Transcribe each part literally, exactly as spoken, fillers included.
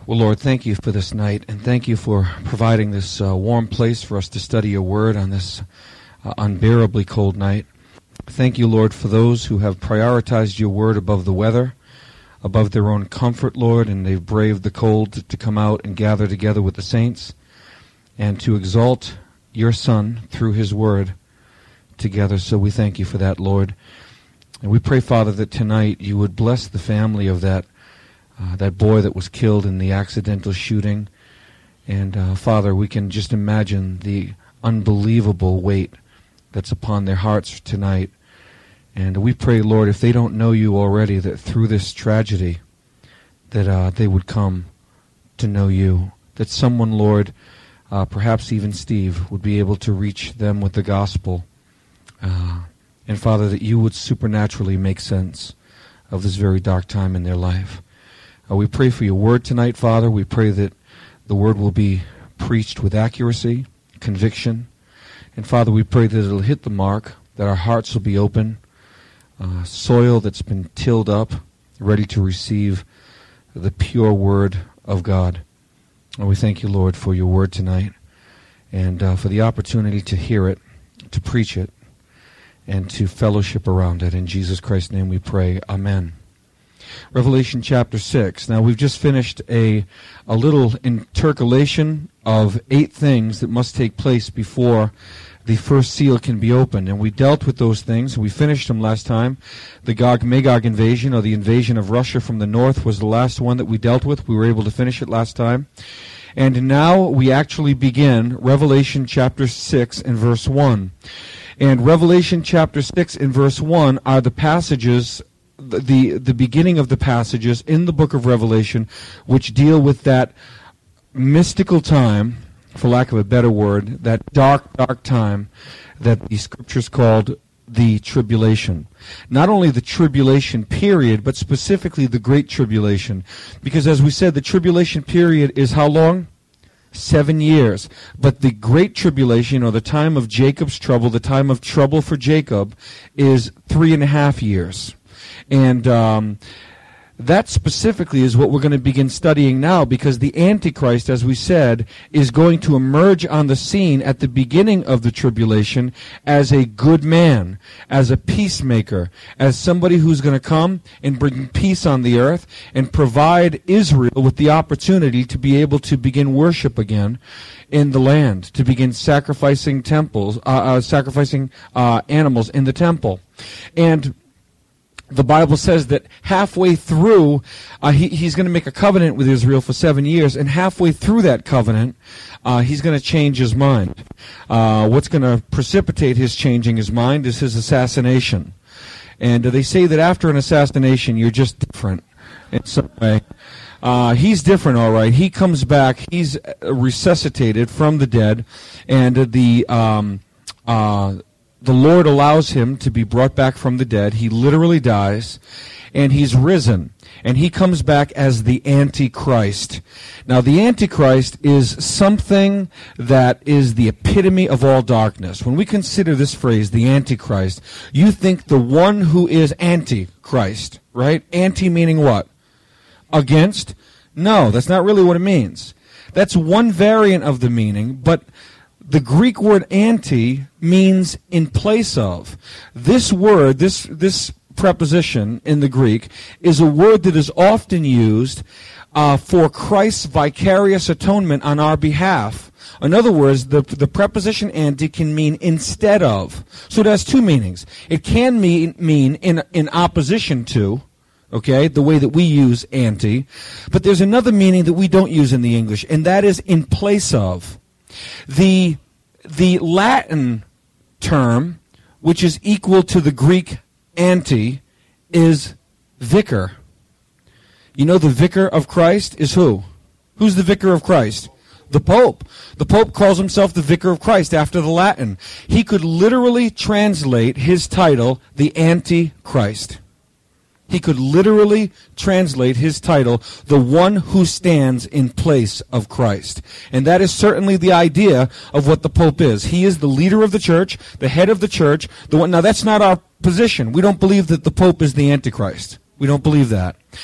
Well, Lord, thank you for this night, and thank you for providing this uh, warm place for us to study your word on this uh, unbearably cold night. Thank you, Lord, for those who have prioritized your word above the weather, above their own comfort, Lord, and they've braved the cold to, to come out and gather together with the saints and to exalt your Son through his word together. So we thank you for that, Lord. And we pray, Father, that tonight you would bless the family of that Uh, that boy that was killed in the accidental shooting. And, uh, Father, we can just imagine the unbelievable weight that's upon their hearts tonight. And we pray, Lord, if they don't know you already, that through this tragedy, that uh, they would come to know you. That someone, Lord, uh, perhaps even Steve, would be able to reach them with the gospel. Uh, and, Father, that you would supernaturally make sense of this very dark time in their life. Uh, we pray for your word tonight, Father. We pray that the word will be preached with accuracy, conviction. And, Father, we pray that it'll hit the mark, that our hearts will be open, uh, soil that's been tilled up, ready to receive the pure word of God. And we thank you, Lord, for your word tonight and uh, for the opportunity to hear it, to preach it, and to fellowship around it. In Jesus Christ's name we pray. Amen. Revelation chapter six. Now, we've just finished a a little intercalation of eight things that must take place before the first seal can be opened. And we dealt with those things. We finished them last time. The Gog-Magog invasion, or the invasion of Russia from the north, was the last one that we dealt with. We were able to finish it last time. And now we actually begin Revelation chapter six and verse one. And Revelation chapter six and verse one are the passages The, the beginning of the passages in the book of Revelation which deal with that mystical time, for lack of a better word, that dark, dark time that the scriptures called the tribulation. Not only the tribulation period, but specifically the great tribulation. Because as we said, the tribulation period is how long? Seven years. But the great tribulation, or the time of Jacob's trouble, the time of trouble for Jacob, is three and a half years. And um, that specifically is what we're going to begin studying now, because the Antichrist, as we said, is going to emerge on the scene at the beginning of the tribulation as a good man, as a peacemaker, as somebody who's going to come and bring peace on the earth and provide Israel with the opportunity to be able to begin worship again in the land, to begin sacrificing temples, uh, uh, sacrificing uh, animals in the temple. And the Bible says that halfway through, uh, he, he's going to make a covenant with Israel for seven years, and halfway through that covenant, uh, he's going to change his mind. Uh, what's going to precipitate his changing his mind is his assassination. And uh, they say that after an assassination, you're just different in some way. Uh, he's different, all right. He comes back. He's resuscitated from the dead, and uh, the... Um, uh, The Lord allows him to be brought back from the dead. He literally dies, and he's risen. And he comes back as the Antichrist. Now, the Antichrist is something that is the epitome of all darkness. When we consider this phrase, the Antichrist, you think the one who is Antichrist, right? Anti meaning what? Against? No, that's not really what it means. That's one variant of the meaning, but the Greek word anti means in place of. This word, this this preposition in the Greek, is a word that is often used uh, for Christ's vicarious atonement on our behalf. In other words, the, the preposition anti can mean instead of. So it has two meanings. It can mean, mean in, in opposition to, okay, the way that we use anti. But there's another meaning that we don't use in the English, and that is in place of. The the Latin term, which is equal to the Greek anti, is vicar. You know the vicar of Christ is who? Who's the vicar of Christ? The Pope. The Pope calls himself the vicar of Christ after the Latin. He could literally translate his title, the Antichrist. He could literally translate his title, the one who stands in place of Christ. And that is certainly the idea of what the Pope is. He is the leader of the church, the head of the church. The one, now, that's not our position. We don't believe that the Pope is the Antichrist. We don't believe that.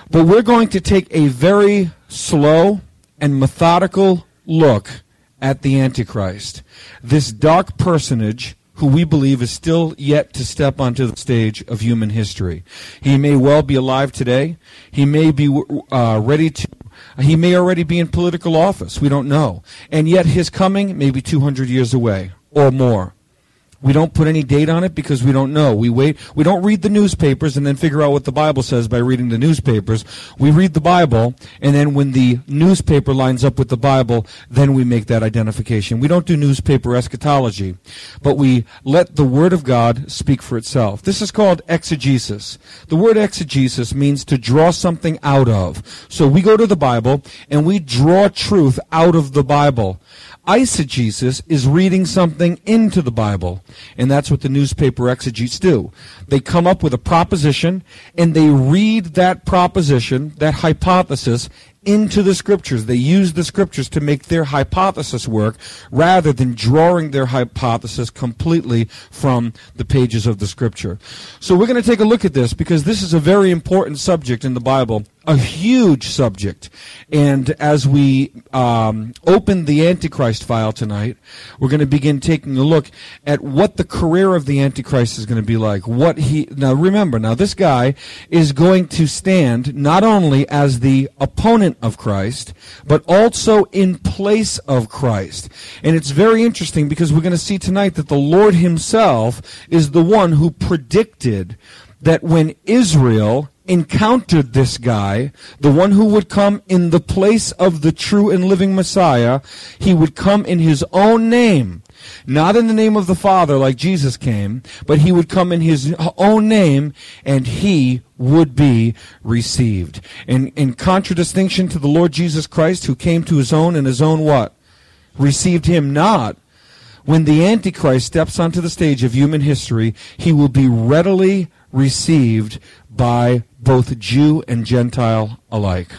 But we're going to take a very slow and methodical look at the Antichrist, this dark personage who we believe is still yet to step onto the stage of human history. He may well be alive today. He may be uh, ready to, he may already be in political office. We don't know. And yet his coming may be two hundred years away or more. We don't put any date on it because we don't know. We wait. We don't read the newspapers and then figure out what the Bible says by reading the newspapers. We read the Bible, and then when the newspaper lines up with the Bible, then we make that identification. We don't do newspaper eschatology, but we let the Word of God speak for itself. This is called exegesis. The word exegesis means to draw something out of. So we go to the Bible, and we draw truth out of the Bible. Eisegesis is reading something into the Bible, and that's what the newspaper exegetes do. They come up with a proposition, and they read that proposition, that hypothesis, into the Scriptures. They use the Scriptures to make their hypothesis work rather than drawing their hypothesis completely from the pages of the Scripture. So we're going to take a look at this because this is a very important subject in the Bible, a huge subject. And as we um, open the Antichrist file tonight, we're going to begin taking a look at what the career of the Antichrist is going to be like. What he now remember, now this guy is going to stand not only as the opponent of Christ, but also in place of Christ. And it's very interesting because we're going to see tonight that the Lord himself is the one who predicted that when Israel encountered this guy, the one who would come in the place of the true and living Messiah, he would come in his own name. Not in the name of the Father like Jesus came, but he would come in his own name, and he would be received. And in contradistinction to the Lord Jesus Christ, who came to his own, and his own what? Received him not. When the Antichrist steps onto the stage of human history, he will be readily received by both Jew and Gentile alike.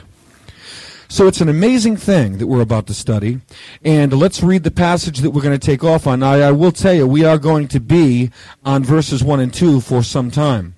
So it's an amazing thing that we're about to study. And let's read the passage that we're going to take off on. Now, I will tell you, we are going to be on verses one and two for some time.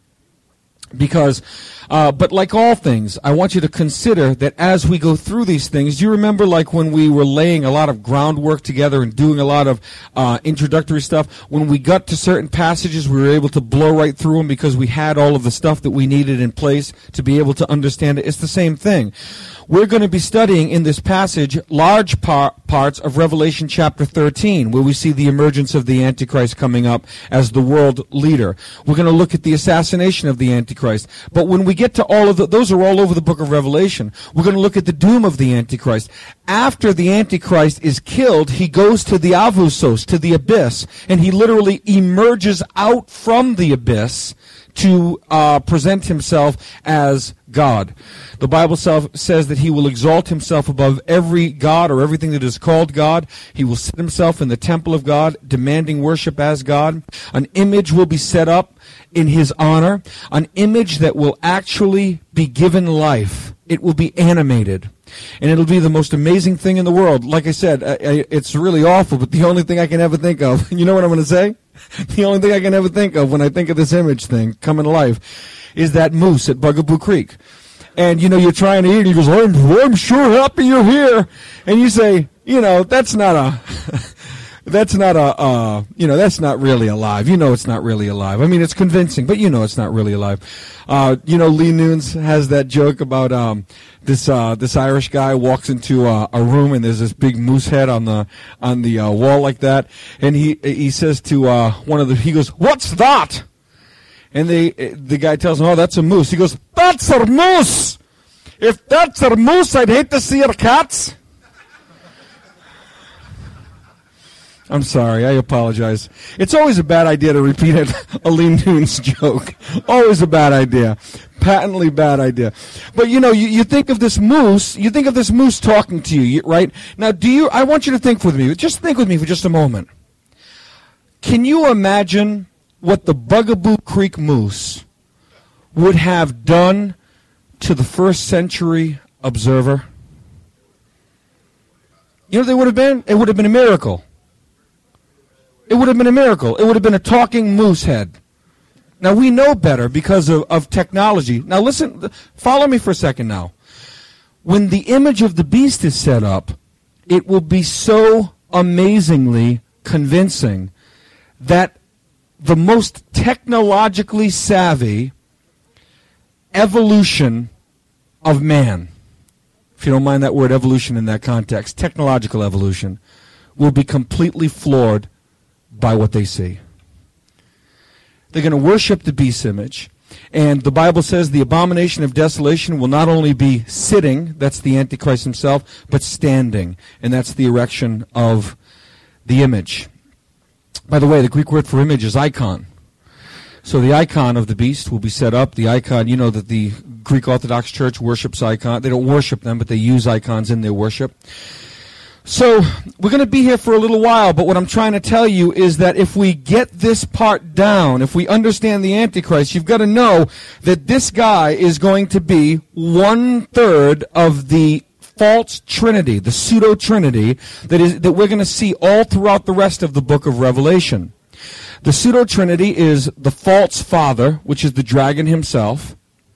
Because, uh, but like all things, I want you to consider that as we go through these things, do you remember like when we were laying a lot of groundwork together and doing a lot of uh, introductory stuff, when we got to certain passages, we were able to blow right through them because we had all of the stuff that we needed in place to be able to understand it. It's the same thing. We're going to be studying in this passage large par- parts of Revelation chapter thirteen, where we see the emergence of the Antichrist coming up as the world leader. We're going to look at the assassination of the Antichrist. But when we get to all of the, those are all over the book of Revelation. We're going to look at the doom of the Antichrist. After the Antichrist is killed, he goes to the Avusos, to the abyss, and he literally emerges out from the abyss to uh, present himself as God. The Bible self says that he will exalt himself above every god or everything that is called God. He will sit himself in the temple of God, demanding worship as God. An image will be set up in his honor, an image that will actually be given life. It will be animated. And it'll be the most amazing thing in the world. Like I said, I, I, it's really awful, but the only thing I can ever think of, you know what I'm going to say? The only thing I can ever think of when I think of this image thing coming to life is that moose at Bugaboo Creek. And, you know, you're trying to eat, and he goes, I'm, I'm sure happy you're here. And you say, you know, that's not a... That's not a, uh, you know, that's not really alive. You know it's not really alive. I mean, it's convincing, but you know it's not really alive. Uh, you know, Lee Nunes has that joke about um, this uh, this Irish guy walks into uh, a room and there's this big moose head on the on the uh, wall like that, and he he says to uh, one of the, he goes, "What's that?" And they the guy tells him, "Oh, that's a moose." He goes, "That's a moose. If that's a moose, I'd hate to see your cats." I'm sorry, I apologize. It's always a bad idea to repeat a, a Lee Nunes joke. Always a bad idea. Patently bad idea. But you know, you, you think of this moose, you think of this moose talking to you, right? Now, do you, I want you to think with me, just think with me for just a moment. Can you imagine what the Bugaboo Creek moose would have done to the first century observer? You know what they would have been? It would have been a miracle. It would have been a miracle. It would have been a talking moose head. Now, we know better because of, of technology. Now, listen, follow me for a second now. When the image of the beast is set up, it will be so amazingly convincing that the most technologically savvy evolution of man, if you don't mind that word evolution in that context, technological evolution, will be completely floored by what they see. They're going to worship the beast image. And the Bible says the abomination of desolation will not only be sitting, that's the Antichrist himself, but standing. And that's the erection of the image. By the way, the Greek word for image is icon. So the icon of the beast will be set up. The icon, you know that the Greek Orthodox Church worships icons. They don't worship them, but they use icons in their worship. So we're going to be here for a little while, but what I'm trying to tell you is that if we get this part down, if we understand the Antichrist, you've got to know that this guy is going to be one-third of the false trinity, the pseudo-trinity, that is that we're going to see all throughout the rest of the book of Revelation. The pseudo-trinity is the false father, which is the dragon himself,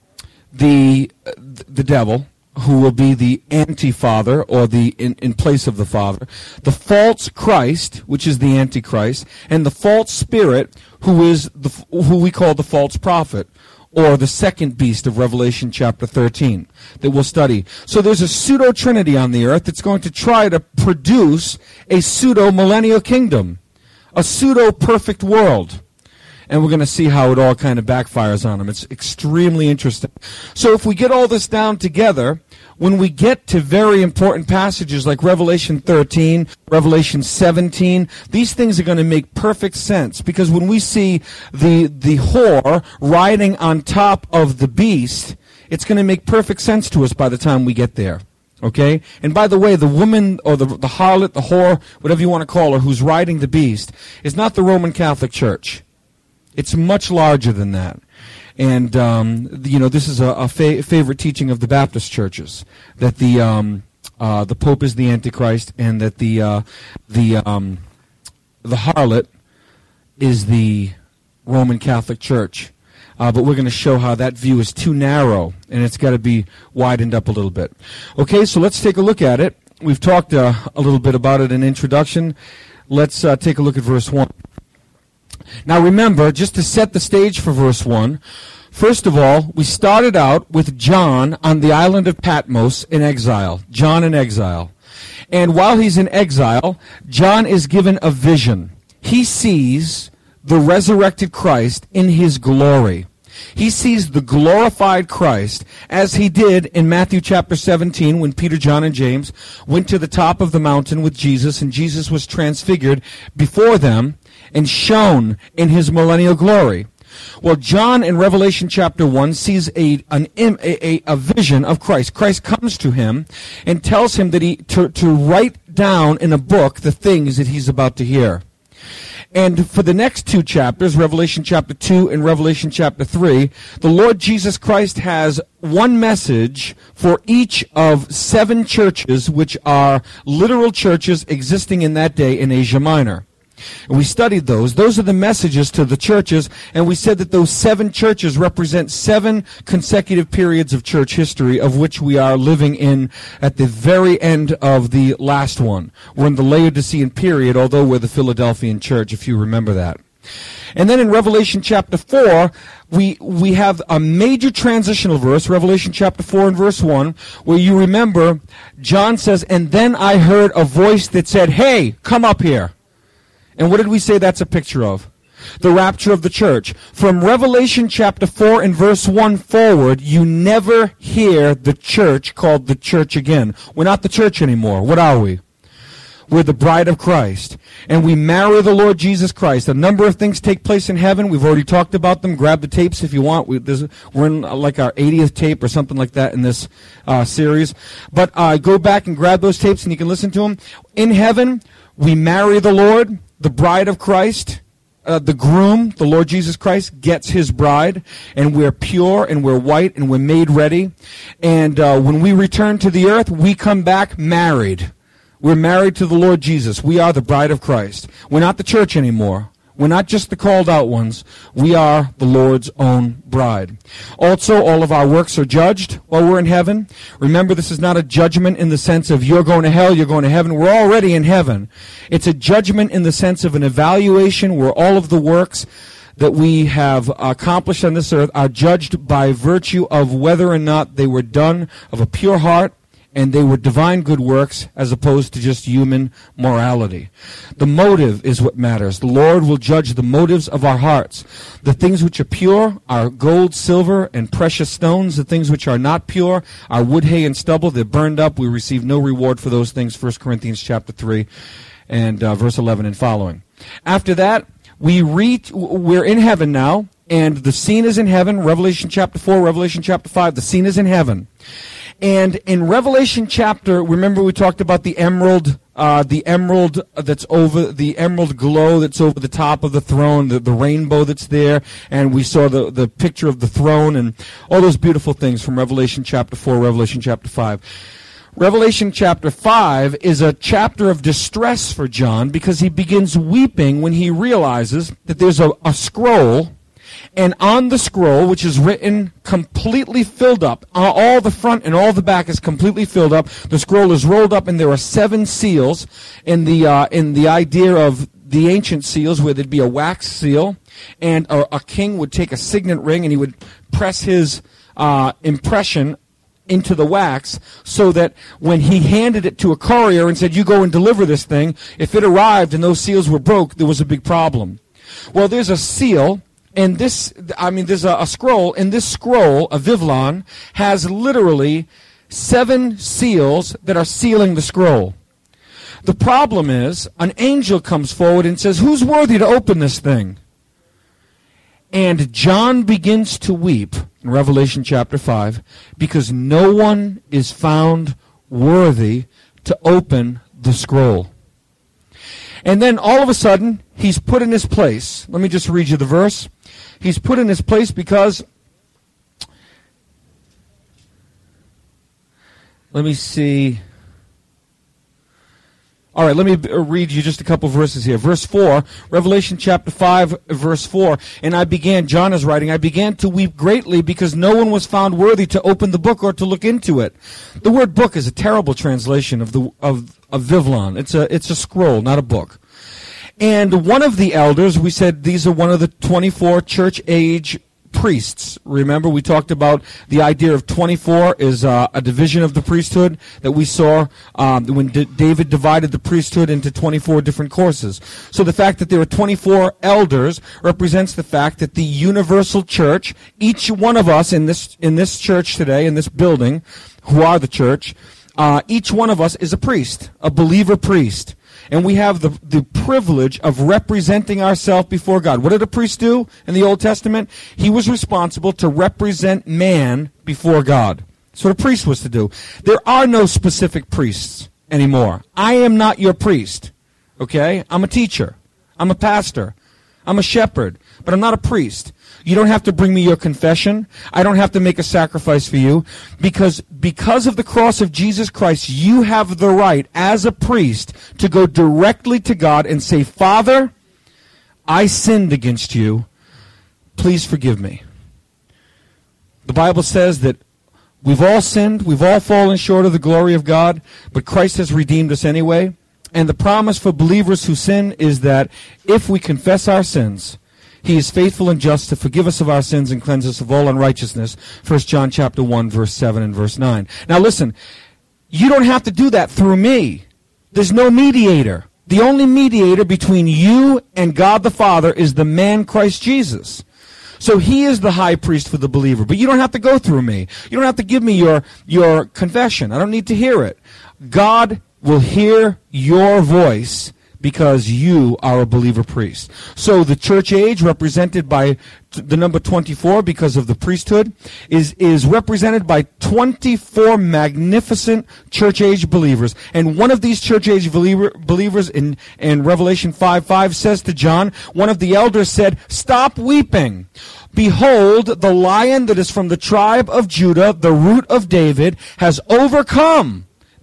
the uh, the devil, who will be the anti-father, or the in, in place of the father, the false Christ, which is the Antichrist, and the false spirit, who is the who we call the false prophet, or the second beast of Revelation chapter thirteen, that we'll study. So there's a pseudo-trinity on the earth that's going to try to produce a pseudo-millennial kingdom, a pseudo-perfect world. And we're going to see how it all kind of backfires on them. It's extremely interesting. So if we get all this down together, when we get to very important passages like Revelation thirteen, Revelation seventeen, these things are going to make perfect sense. Because when we see the, the whore riding on top of the beast, it's going to make perfect sense to us by the time we get there. Okay? And by the way, the woman, or the, the harlot, the whore, whatever you want to call her, who's riding the beast, is not the Roman Catholic Church. It's much larger than that. And, um, you know, this is a, a fa- favorite teaching of the Baptist churches, that the um, uh, the Pope is the Antichrist, and that the uh, the um, the harlot is the Roman Catholic Church. Uh, but we're going to show how that view is too narrow, and it's got to be widened up a little bit. Okay, so let's take a look at it. We've talked uh, a little bit about it in introduction. Let's uh, take a look at verse one. Now remember, just to set the stage for verse one, first of all, we started out with John on the island of Patmos in exile. John in exile. And while he's in exile, John is given a vision. He sees the resurrected Christ in his glory. He sees the glorified Christ, as he did in Matthew chapter seventeen, when Peter, John, and James went to the top of the mountain with Jesus, and Jesus was transfigured before them and shone in his millennial glory. Well, John in Revelation chapter one sees a, an, a, a vision of Christ. Christ comes to him and tells him that he to, to write down in a book the things that he's about to hear. And for the next two chapters, Revelation chapter two and Revelation chapter three, the Lord Jesus Christ has one message for each of seven churches, which are literal churches existing in that day in Asia Minor. And we studied those. Those are the messages to the churches, and we said that those seven churches represent seven consecutive periods of church history, of which we are living in at the very end of the last one. We're in the Laodicean period, although we're the Philadelphian church, if you remember that. And then in Revelation chapter four, we we have a major transitional verse, Revelation chapter four and verse one, where you remember, John says, "And then I heard a voice that said, 'Hey, come up here.'" And what did we say that's a picture of? The rapture of the church. From Revelation chapter four and verse one forward, you never hear the church called the church again. We're not the church anymore. What are we? We're the bride of Christ. And we marry the Lord Jesus Christ. A number of things take place in heaven. We've already talked about them. Grab the tapes if you want. We, we're in uh, like our eightieth tape or something like that in this uh, series. But uh, go back and grab those tapes and you can listen to them. In heaven, we marry the Lord. The bride of Christ, uh, the groom, the Lord Jesus Christ, gets his bride, and we're pure, and we're white, and we're made ready. And uh, when we return to the earth, we come back married. We're married to the Lord Jesus. We are the bride of Christ. We're not the church anymore. We're not just the called out ones. We are the Lord's own bride. Also, all of our works are judged while we're in heaven. Remember, this is not a judgment in the sense of you're going to hell, you're going to heaven. We're already in heaven. It's a judgment in the sense of an evaluation where all of the works that we have accomplished on this earth are judged by virtue of whether or not they were done of a pure heart and they were divine good works as opposed to just human morality. The motive is what matters. The Lord will judge the motives of our hearts. The things which are pure are gold, silver, and precious stones. The things which are not pure are wood, hay, and stubble. They're burned up. We receive no reward for those things. First Corinthians chapter three and uh, verse eleven and following. After that, we read, we're in heaven now, and the scene is in heaven. Revelation chapter four, Revelation chapter five, the scene is in heaven. And in Revelation chapter, remember we talked about the emerald, uh, the emerald that's over, the emerald glow that's over the top of the throne, the, the rainbow that's there, and we saw the, the picture of the throne and all those beautiful things from Revelation chapter four, Revelation chapter five. Revelation chapter five is a chapter of distress for John because he begins weeping when he realizes that there's a, a scroll, and on the scroll, which is written completely filled up, uh, all the front and all the back is completely filled up. The scroll is rolled up, and there are seven seals in the uh, in the idea of the ancient seals, where there'd be a wax seal, and a, a king would take a signet ring and he would press his uh, impression into the wax, so that when he handed it to a courier and said, you go and deliver this thing, if it arrived and those seals were broke, there was a big problem. Well, there's a seal, and this, I mean, there's a, a scroll, and this scroll, a Vivlon, has literally seven seals that are sealing the scroll. The problem is, an angel comes forward and says, who's worthy to open this thing? And John begins to weep in Revelation chapter five because no one is found worthy to open the scroll. And then all of a sudden, he's put in his place. Let me just read you the verse. He's put in his place because, let me see. All right, let me read you just a couple verses here. Verse four, Revelation chapter five, verse four. And I began, John is writing, I began to weep greatly because no one was found worthy to open the book or to look into it. The word book is a terrible translation of the of, of Vivlon. It's a it's a scroll, not a book. And one of the elders, we said these are one of the twenty-four church age priests. Remember, we talked about the idea of twenty-four is uh, a division of the priesthood that we saw um, when D- David divided the priesthood into twenty-four different courses. So the fact that there are twenty-four elders represents the fact that the universal church, each one of us in this in this church today, in this building, who are the church, uh, each one of us is a priest, a believer priest. And we have the, the privilege of representing ourselves before God. What did a priest do in the Old Testament? He was responsible to represent man before God. That's what a priest was to do. There are no specific priests anymore. I am not your priest. Okay? I'm a teacher. I'm a pastor. I'm a shepherd. But I'm not a priest. You don't have to bring me your confession. I don't have to make a sacrifice for you. Because because of the cross of Jesus Christ, you have the right as a priest to go directly to God and say, Father, I sinned against you. Please forgive me. The Bible says that we've all sinned. We've all fallen short of the glory of God. But Christ has redeemed us anyway. And the promise for believers who sin is that if we confess our sins, He is faithful and just to forgive us of our sins and cleanse us of all unrighteousness. First John chapter one, verse seven and verse nine. Now listen, you don't have to do that through me. There's no mediator. The only mediator between you and God the Father is the man Christ Jesus. So He is the high priest for the believer. But you don't have to go through me. You don't have to give me your, your confession. I don't need to hear it. God will hear your voice because you are a believer priest. So the church age, represented by t- the number twenty-four because of the priesthood, is, is represented by twenty-four magnificent church age believers. And one of these church age believer, believers in, in Revelation five five says to John, one of the elders said, "Stop weeping. Behold, the Lion that is from the tribe of Judah, the root of David, has overcome."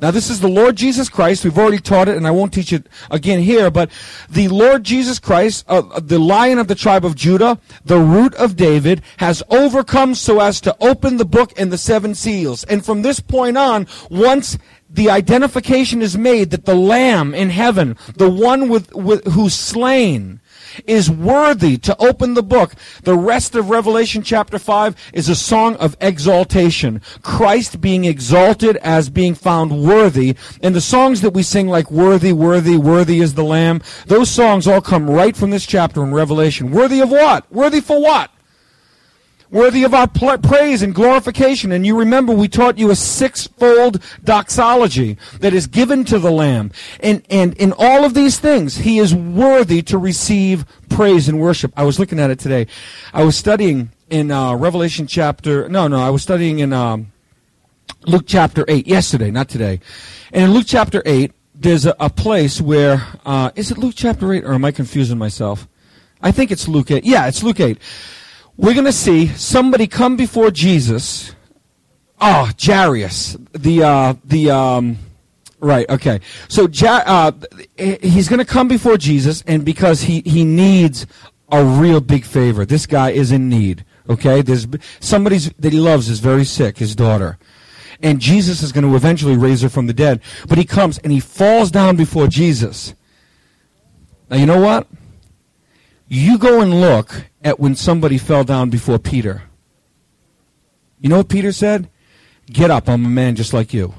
Now, this is the Lord Jesus Christ. We've already taught it, and I won't teach it again here, but the Lord Jesus Christ, uh, the Lion of the tribe of Judah, the root of David, has overcome so as to open the book and the seven seals. And from this point on, once the identification is made that the Lamb in heaven, the one with, with who's slain, is worthy to open the book, the rest of Revelation chapter five is a song of exaltation. Christ being exalted as being found worthy. And the songs that we sing like worthy, worthy, worthy is the Lamb, those songs all come right from this chapter in Revelation. Worthy of what? Worthy for what? Worthy of our pl- praise and glorification. And you remember we taught you a sixfold doxology that is given to the Lamb. And, and in all of these things, he is worthy to receive praise and worship. I was looking at it today. I was studying in uh, Revelation chapter, no, no, I was studying in um, Luke chapter eight, yesterday, not today. And in Luke chapter eight, there's a, a place where, uh, is it Luke chapter eight, or am I confusing myself? I think it's Luke eight. Yeah, it's Luke eight. We're going to see somebody come before Jesus. Oh, Jairus. The, uh, the, um, right, okay. So, ja- uh, he's going to come before Jesus, and because he, he needs a real big favor. This guy is in need, okay? There's somebody that he loves is very sick, his daughter. And Jesus is going to eventually raise her from the dead. But he comes, and he falls down before Jesus. Now, you know what? You go and look at when somebody fell down before Peter. You know what Peter said? Get up, I'm a man just like you.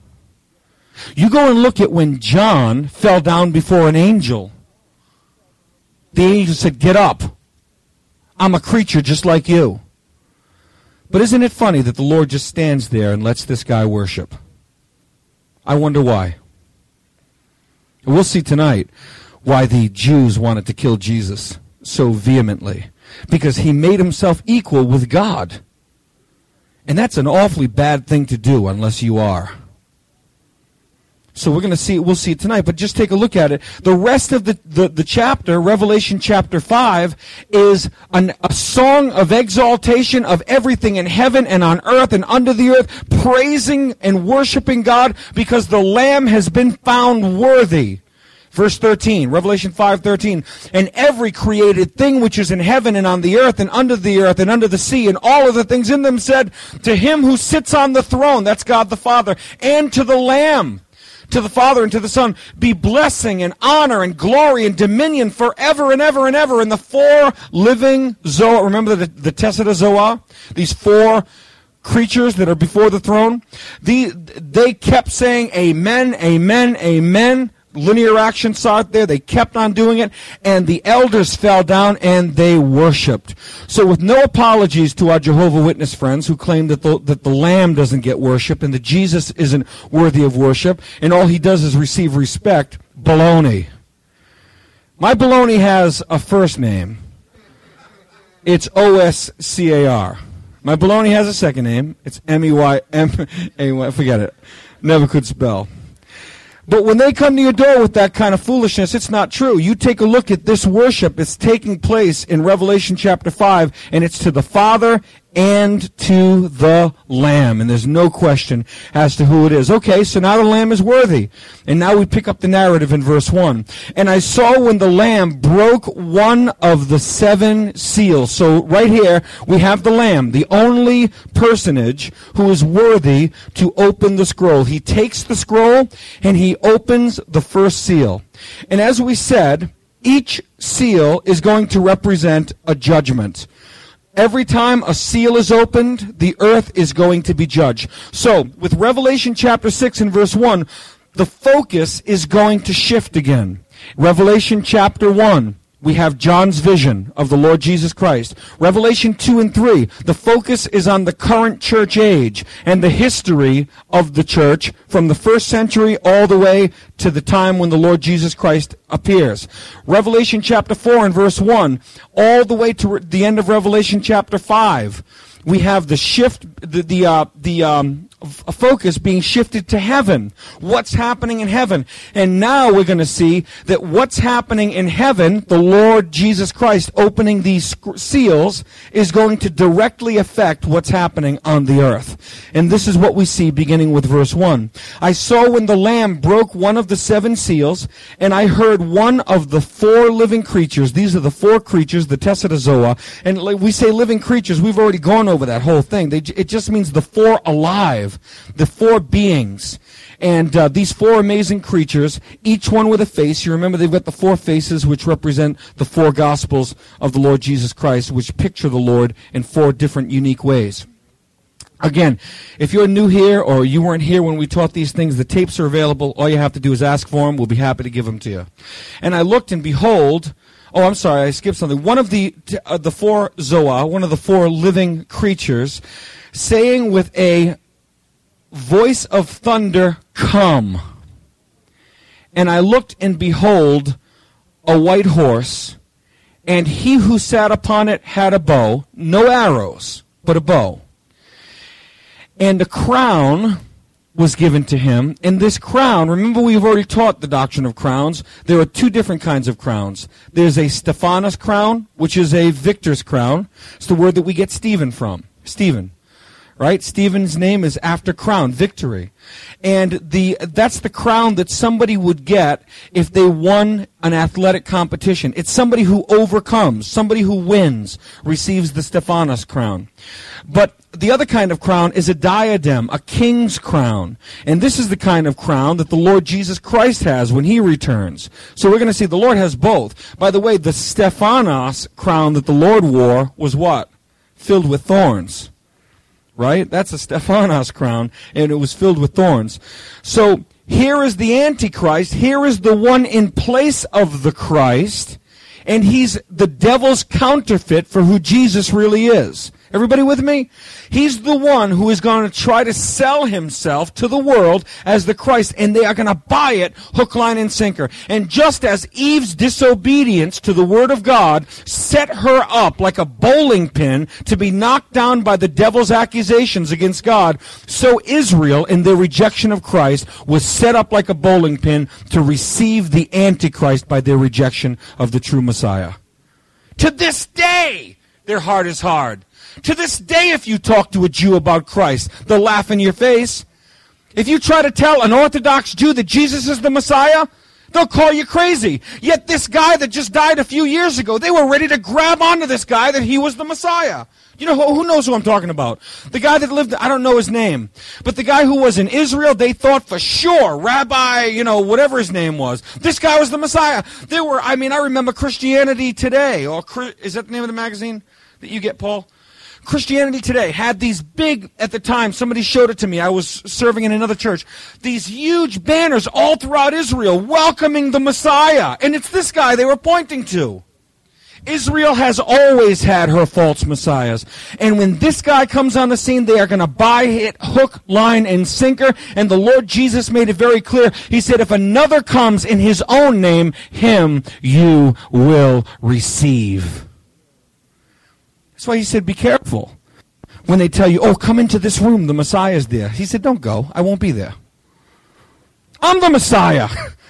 You go and look at when John fell down before an angel. The angel said, get up, I'm a creature just like you. But isn't it funny that the Lord just stands there and lets this guy worship? I wonder why. And we'll see tonight why the Jews wanted to kill Jesus so vehemently. Because he made himself equal with God. And that's an awfully bad thing to do unless you are. So we're going to see, we'll see it tonight, but just take a look at it. The rest of the, the, the chapter, Revelation chapter five, is an, a song of exaltation of everything in heaven and on earth and under the earth, praising and worshiping God because the Lamb has been found worthy. Verse thirteen, Revelation five thirteen, and every created thing which is in heaven and on the earth and under the earth and under the sea and all of the things in them said, to him who sits on the throne, that's God the Father, and to the Lamb, to the Father and to the Son, be blessing and honor and glory and dominion forever and ever and ever. And the four living Zoa, remember the, the Tessida Zoa? These four creatures that are before the throne, the, they kept saying amen, amen, amen. Linear action saw it there. They kept on doing it, and the elders fell down and they worshipped. So with no apologies to our Jehovah's Witness friends who claim that the, that the Lamb doesn't get worship and that Jesus isn't worthy of worship and all he does is receive respect, baloney. My baloney has a first name. It's O S C A R. My baloney has a second name. It's M E Y M A Y. Forget it. Never could spell. But when they come to your door with that kind of foolishness, it's not true. You take a look at this worship. It's taking place in Revelation chapter five, and it's to the Father and to the Lamb. And there's no question as to who it is. Okay, so now the Lamb is worthy. And now we pick up the narrative in verse one. And I saw when the Lamb broke one of the seven seals. So right here, we have the Lamb, the only personage who is worthy to open the scroll. He takes the scroll and he opens the first seal. And as we said, each seal is going to represent a judgment. Every time a seal is opened, the earth is going to be judged. So, with Revelation chapter six and verse one, the focus is going to shift again. Revelation chapter one, we have John's vision of the Lord Jesus Christ. Revelation two and three, the focus is on the current church age and the history of the church from the first century all the way to the time when the Lord Jesus Christ appears. Revelation chapter four and verse one, all the way to the end of Revelation chapter five, we have the shift, the the, uh, the um, f- focus being shifted to heaven. What's happening in heaven? And now we're going to see that what's happening in heaven, the Lord Jesus Christ opening these sc- seals, is going to directly affect what's happening on the earth. And this is what we see beginning with verse one. I saw when the Lamb broke one of the seven seals, and I heard one of the four living creatures. These are the four creatures, the Tessitazoa. And like we say living creatures, we've already gone over that whole thing. They, it just means the four alive, the four beings. And uh, these four amazing creatures, each one with a face. You remember they've got the four faces which represent the four Gospels of the Lord Jesus Christ, which picture the Lord in four different unique ways. Again, if you're new here or you weren't here when we taught these things, the tapes are available. All you have to do is ask for them. We'll be happy to give them to you. And I looked, and behold, oh, I'm sorry, I skipped something. One of the uh, the four Zoa, one of the four living creatures, saying with a voice of thunder, "Come." And I looked, and behold, a white horse, and he who sat upon it had a bow, no arrows, but a bow. And a crown was given to him. And this crown, remember we've already taught the doctrine of crowns. There are two different kinds of crowns. There's a Stephanos crown, which is a victor's crown. It's the word that we get Stephen from. Stephen. Right? Stephen's name is after crown, victory. And the that's the crown that somebody would get if they won an athletic competition. It's somebody who overcomes, somebody who wins, receives the Stephanos crown. But the other kind of crown is a diadem, a king's crown. And this is the kind of crown that the Lord Jesus Christ has when he returns. So we're going to see the Lord has both. By the way, the Stephanos crown that the Lord wore was what? Filled with thorns. Right? That's a Stephanos crown, and it was filled with thorns. So here is the Antichrist. Here is the one in place of the Christ, and he's the devil's counterfeit for who Jesus really is. Everybody with me? He's the one who is going to try to sell himself to the world as the Christ, and they are going to buy it hook, line, and sinker. And just as Eve's disobedience to the Word of God set her up like a bowling pin to be knocked down by the devil's accusations against God, so Israel, in their rejection of Christ, was set up like a bowling pin to receive the Antichrist by their rejection of the true Messiah. To this day, their heart is hard. To this day, if you talk to a Jew about Christ, they'll laugh in your face. If you try to tell an Orthodox Jew that Jesus is the Messiah, they'll call you crazy. Yet this guy that just died a few years ago, they were ready to grab onto this guy that he was the Messiah. You know, who knows who I'm talking about? The guy that lived, I don't know his name, but the guy who was in Israel, they thought for sure, Rabbi, you know, whatever his name was, this guy was the Messiah. There were, I mean, I remember Christianity Today, or is that the name of the magazine that you get, Paul? Christianity Today had these big, at the time, somebody showed it to me, I was serving in another church, these huge banners all throughout Israel welcoming the Messiah. And it's this guy they were pointing to. Israel has always had her false messiahs. And when this guy comes on the scene, they are going to buy it hook, line, and sinker. And the Lord Jesus made it very clear. He said, if another comes in his own name, him you will receive. That's why he said, be careful. When they tell you, oh, come into this room, the Messiah's there. He said, don't go. I won't be there. I'm the Messiah.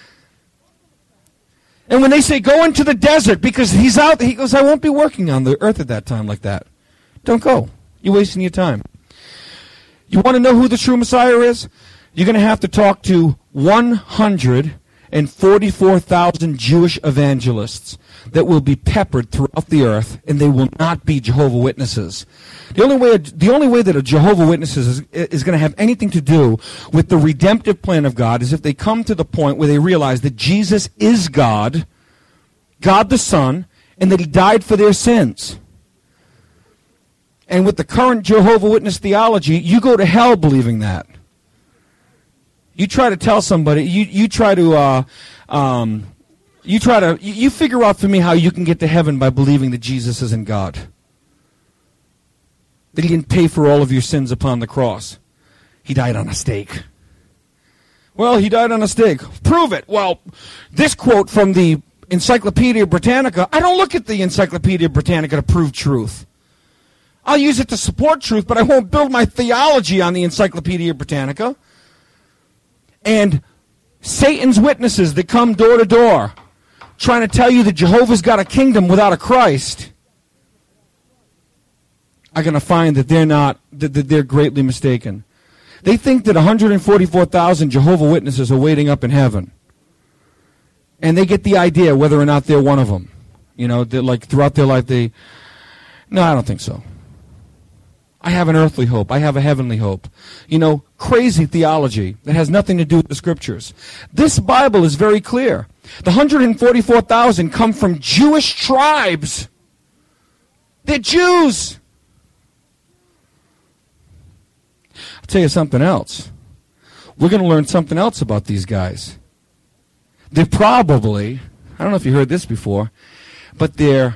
And when they say, go into the desert because he's out, he goes, I won't be working on the earth at that time like that. Don't go. You're wasting your time. You want to know who the true Messiah is? You're going to have to talk to one hundred forty-four thousand Jewish evangelists that will be peppered throughout the earth, and they will not be Jehovah's Witnesses. The only way, the only way that a Jehovah's Witness is, is going to have anything to do with the redemptive plan of God is if they come to the point where they realize that Jesus is God, God the Son, and that he died for their sins. And with the current Jehovah's Witness theology, you go to hell believing that. You try to tell somebody, you, you try to... Uh, um, You try to, you figure out for me how you can get to heaven by believing that Jesus isn't God. That he didn't pay for all of your sins upon the cross. He died on a stake. Well, he died on a stake. Prove it. Well, this quote from the Encyclopedia Britannica, I don't look at the Encyclopedia Britannica to prove truth. I'll use it to support truth, but I won't build my theology on the Encyclopedia Britannica. And Satan's witnesses that come door to door trying to tell you that Jehovah's got a kingdom without a Christ are going to find that they're not, that they're greatly mistaken. They think that one hundred forty-four thousand Jehovah Witnesses are waiting up in heaven. And they get the idea whether or not they're one of them. You know, they're like throughout their life they, no, I don't think so. I have an earthly hope. I have a heavenly hope. You know, crazy theology that has nothing to do with the Scriptures. This Bible is very clear. The one hundred forty-four thousand come from Jewish tribes. They're Jews. I'll tell you something else. We're going to learn something else about these guys. They're probably, I don't know if you heard this before, but they're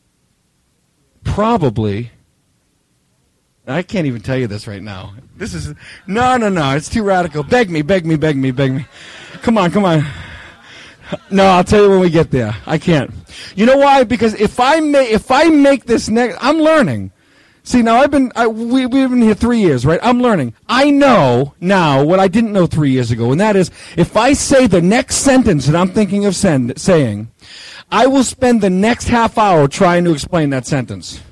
probably, I can't even tell you this right now. This is, no, no, no, it's too radical. Beg me, beg me, beg me, beg me. Come on, come on. No, I'll tell you when we get there. I can't. You know why? Because if I make, if I make this next, I'm learning. See, now I've been, I, we, we've been here three years, right? I'm learning. I know now what I didn't know three years ago, and that is, if I say the next sentence that I'm thinking of send, saying, I will spend the next half hour trying to explain that sentence.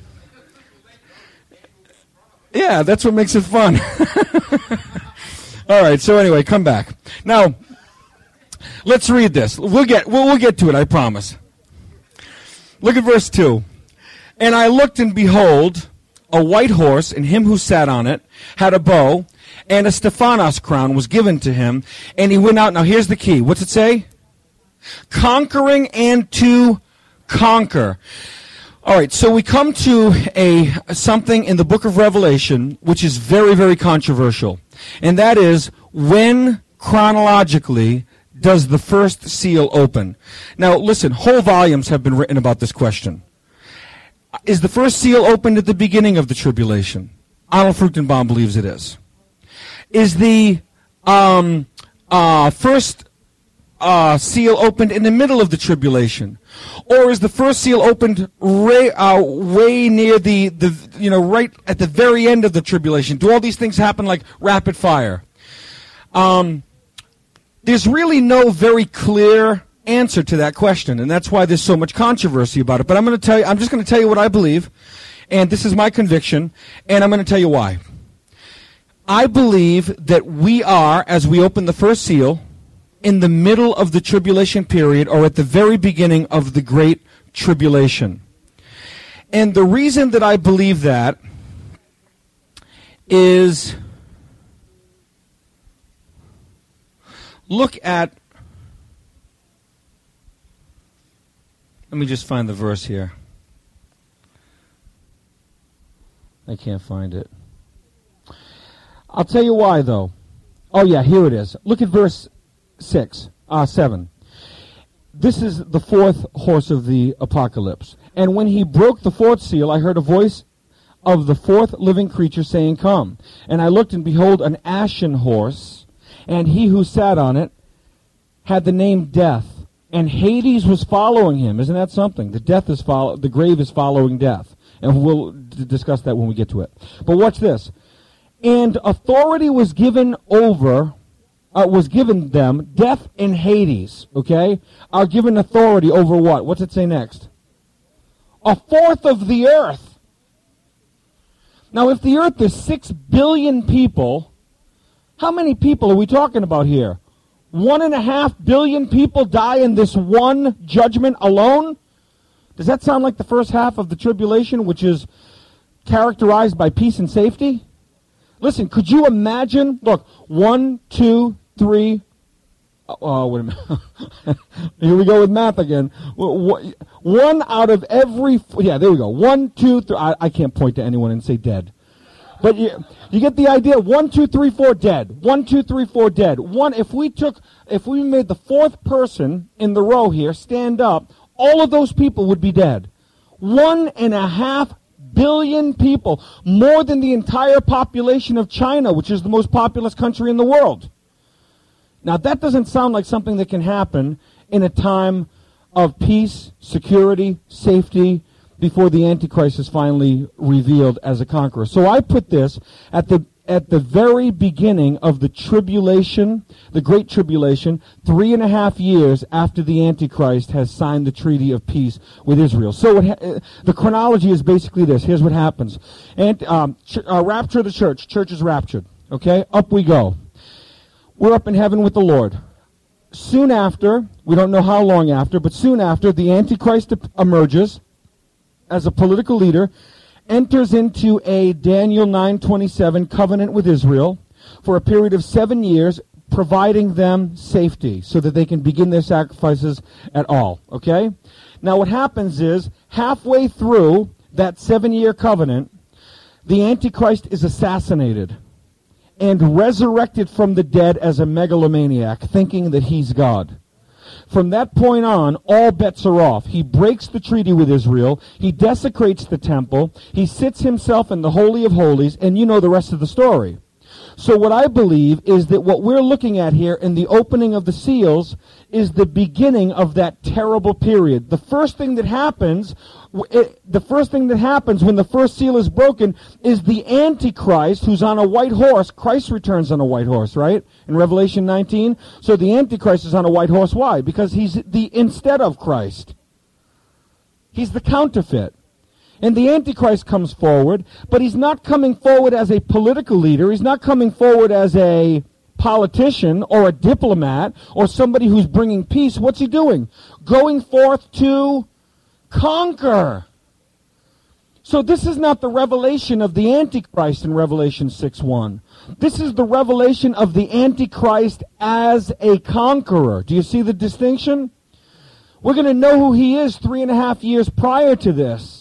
Yeah, that's what makes it fun. All right, so anyway, come back. Now, let's read this. We'll get, we'll, we'll get to it, I promise. Look at verse two. And I looked, and behold, a white horse, and him who sat on it had a bow, and a Stephanos crown was given to him, and he went out. Now here's the key. What's it say? Conquering and to conquer. All right, so we come to a something in the book of Revelation which is very, very controversial, and that is when chronologically does the first seal open? Now listen, whole volumes have been written about this question. Is the first seal opened at the beginning of the tribulation? Arnold Fruchtenbaum believes it is. Is the um, uh, first uh, seal opened in the middle of the tribulation? Or is the first seal opened way, uh, way near the, the, you know, right at the very end of the tribulation? Do all these things happen like rapid fire? Um, there's really no very clear answer to that question, and that's why there's so much controversy about it. But I'm going to tell you, I'm just going to tell you what I believe, and this is my conviction, and I'm going to tell you why. I believe that we are, as we open the first seal, in the middle of the tribulation period, or at the very beginning of the Great Tribulation. And the reason that I believe that is, look at, let me just find the verse here. I can't find it. I'll tell you why, though. Oh, yeah, here it is. Look at verse six, uh, seven. This is the fourth horse of the apocalypse. And when he broke the fourth seal, I heard a voice of the fourth living creature saying, Come. And I looked, and behold, an ashen horse, and he who sat on it had the name Death. And Hades was following him. Isn't that something? The death is follow- the grave is following death. And we'll d- discuss that when we get to it. But watch this. And authority was given over, uh, was given them, death and Hades, okay, are given authority over what? What's it say next? A fourth of the earth. Now, if the earth is six billion people, how many people are we talking about here? One and a half billion people die in this one judgment alone? Does that sound like the first half of the tribulation, which is characterized by peace and safety? Listen, could you imagine, look, one, two, three, oh, wait a minute. Here we go with math again. One out of every, yeah, there we go. One, two, three, I, I can't point to anyone and say dead. But you, you get the idea. One, two, three, four, dead. One, two, three, four, dead. One, if we took, if we made the fourth person in the row here stand up, all of those people would be dead. One and a half billion people, more than the entire population of China, which is the most populous country in the world. Now, that doesn't sound like something that can happen in a time of peace, security, safety, before the Antichrist is finally revealed as a conqueror. So I put this at the at the very beginning of the tribulation, the Great Tribulation, three and a half years after the Antichrist has signed the treaty of peace with Israel. So it ha- the chronology is basically this. Here's what happens. And um, ch- uh, rapture of the church. Church is raptured. Okay? Up we go. We're up in heaven with the Lord. Soon after, we don't know how long after, but soon after, the Antichrist emerges as a political leader, enters into a Daniel nine twenty-seven covenant with Israel for a period of seven years, providing them safety so that they can begin their sacrifices at all. Okay? Now what happens is, halfway through that seven-year covenant, the Antichrist is assassinated and resurrected from the dead as a megalomaniac, thinking that he's God. From that point on, all bets are off. He breaks the treaty with Israel. He desecrates the temple. He sits himself in the Holy of Holies, and you know the rest of the story. So what I believe is that what we're looking at here in the opening of the seals is the beginning of that terrible period. The first thing that happens, it, the first thing that happens when the first seal is broken is the Antichrist, who's on a white horse. Christ returns on a white horse, right? In Revelation nineteen. So the Antichrist is on a white horse. Why? Because he's the instead of Christ. He's the counterfeit. And the Antichrist comes forward, but he's not coming forward as a political leader. He's not coming forward as a politician or a diplomat or somebody who's bringing peace. What's he doing? Going forth to conquer. So this is not the revelation of the Antichrist in Revelation six one. This is the revelation of the Antichrist as a conqueror. Do you see the distinction? We're going to know who he is three and a half years prior to this.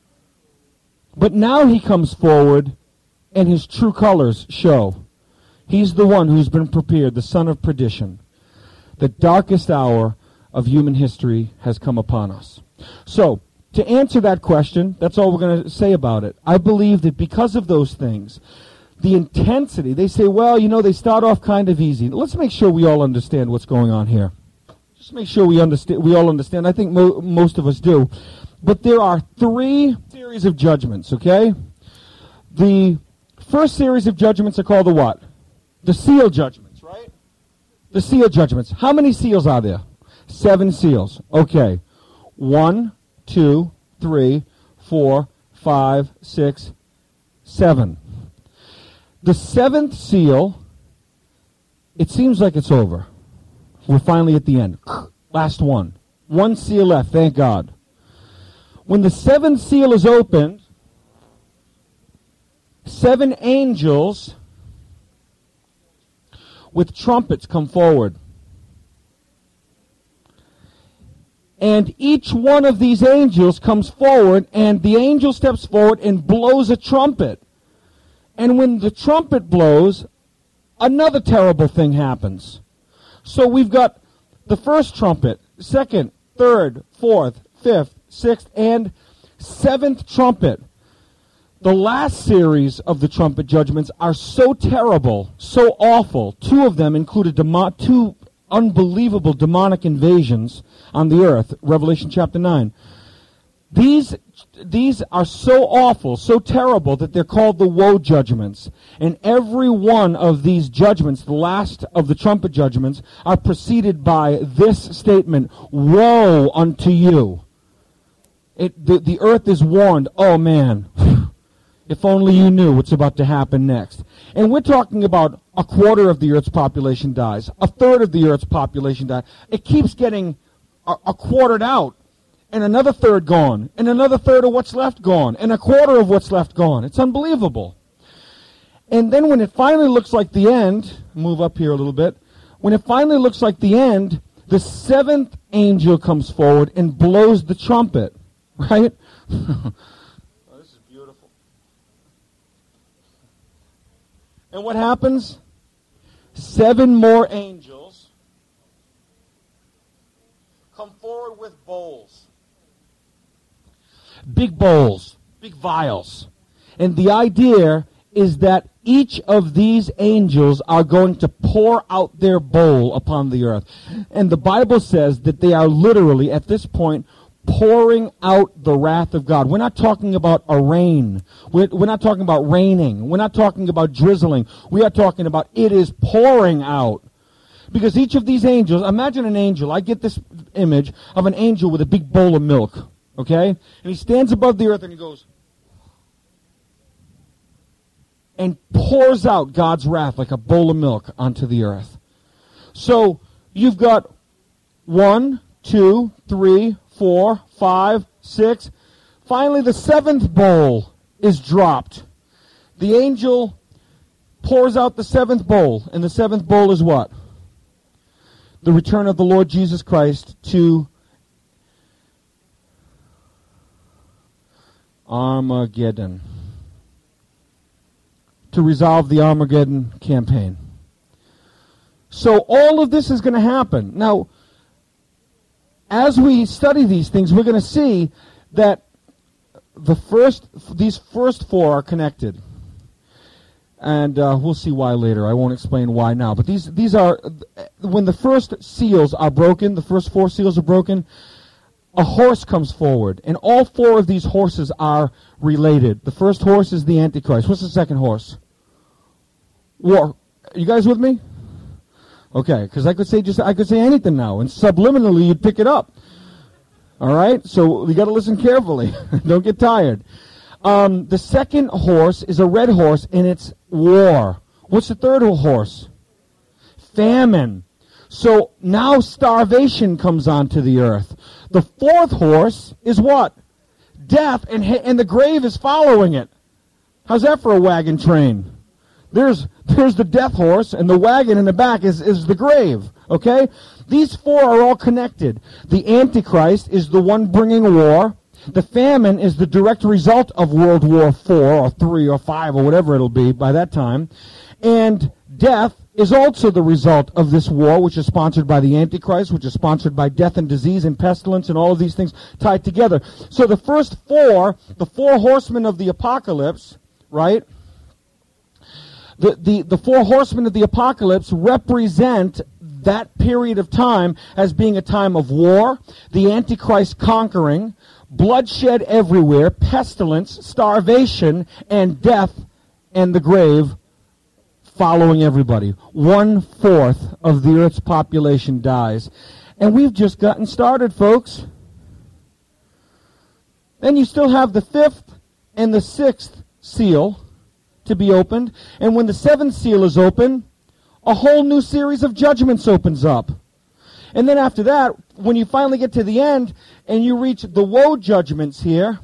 But now he comes forward and his true colors show. He's the one who's been prepared, the son of perdition. The darkest hour of human history has come upon us. So, to answer that question, that's all we're going to say about it. I believe that because of those things, the intensity, they say, well, you know, they start off kind of easy. Let's make sure we all understand what's going on here. Just make sure we understand. We all understand. I think mo- most of us do. But there are three series of judgments, okay? The first series of judgments are called the what? The seal judgments, right? The seal judgments. How many seals are there? Seven seals. Okay. One, two, three, four, five, six, seven. The seventh seal, it seems like it's over. We're finally at the end. Last one. One seal left, thank God. When the seventh seal is opened, seven angels with trumpets come forward. And each one of these angels comes forward, and the angel steps forward and blows a trumpet. And when the trumpet blows, another terrible thing happens. So we've got the first trumpet, second, third, fourth, fifth, sixth, and seventh trumpet. The last series of the trumpet judgments are so terrible, so awful. Two of them included demo- two unbelievable demonic invasions on the earth, Revelation chapter nine. These, these are so awful, so terrible, that they're called the woe judgments. And every one of these judgments, the last of the trumpet judgments, are preceded by this statement, woe unto you. It, the, the earth is warned, oh man, if only you knew what's about to happen next. And we're talking about a quarter of the earth's population dies, a third of the earth's population dies. It keeps getting a, a quartered out, and another third gone, and another third of what's left gone, and a quarter of what's left gone. It's unbelievable. And then when it finally looks like the end, move up here a little bit, when it finally looks like the end, the seventh angel comes forward and blows the trumpet. Right? Oh, this is beautiful. And what happens? Seven more angels come forward with bowls. Big bowls, big vials. And the idea is that each of these angels are going to pour out their bowl upon the earth. And the Bible says that they are literally, at this point, pouring out the wrath of God. We're not talking about a rain. We're, we're not talking about raining. We're not talking about drizzling. We are talking about it is pouring out. Because each of these angels, imagine an angel. I get this image of an angel with a big bowl of milk, okay? And he stands above the earth and he goes, and pours out God's wrath like a bowl of milk onto the earth. So you've got one, two, three, four, five, six. Finally, the seventh bowl is dropped. The angel pours out the seventh bowl, and the seventh bowl is what? The return of the Lord Jesus Christ to Armageddon. To resolve the Armageddon campaign. So all of this is going to happen. Now, as we study these things, we're going to see that the first, these first four are connected. And uh, we'll see why later. I won't explain why now. But these these are, when the first seals are broken, the first four seals are broken, a horse comes forward. And all four of these horses are related. The first horse is the Antichrist. What's the second horse? War. You guys with me? Okay, because I could say just I could say anything now, and subliminally you'd pick it up. All right? So you got to listen carefully. Don't get tired. Um, the second horse is a red horse, and it's war. What's the third horse? Famine. So now starvation comes onto the earth. The fourth horse is what? Death, and, and the grave is following it. How's that for a wagon train? There's there's the death horse, and the wagon in the back is, is the grave. Okay? These four are all connected. The Antichrist is the one bringing war. The famine is the direct result of World War Four or three or five or whatever it'll be by that time. And death is also the result of this war, which is sponsored by the Antichrist, which is sponsored by death and disease and pestilence and all of these things tied together. So the first four, the four horsemen of the apocalypse, right? The, the, the four horsemen of the apocalypse represent that period of time as being a time of war, the Antichrist conquering, bloodshed everywhere, pestilence, starvation, and death and the grave following everybody. One-fourth of the earth's population dies. And we've just gotten started, folks. Then you still have the fifth and the sixth seal to be opened. And when the seventh seal is open, a whole new series of judgments opens up. And then after that, when you finally get to the end and you reach the woe judgments here,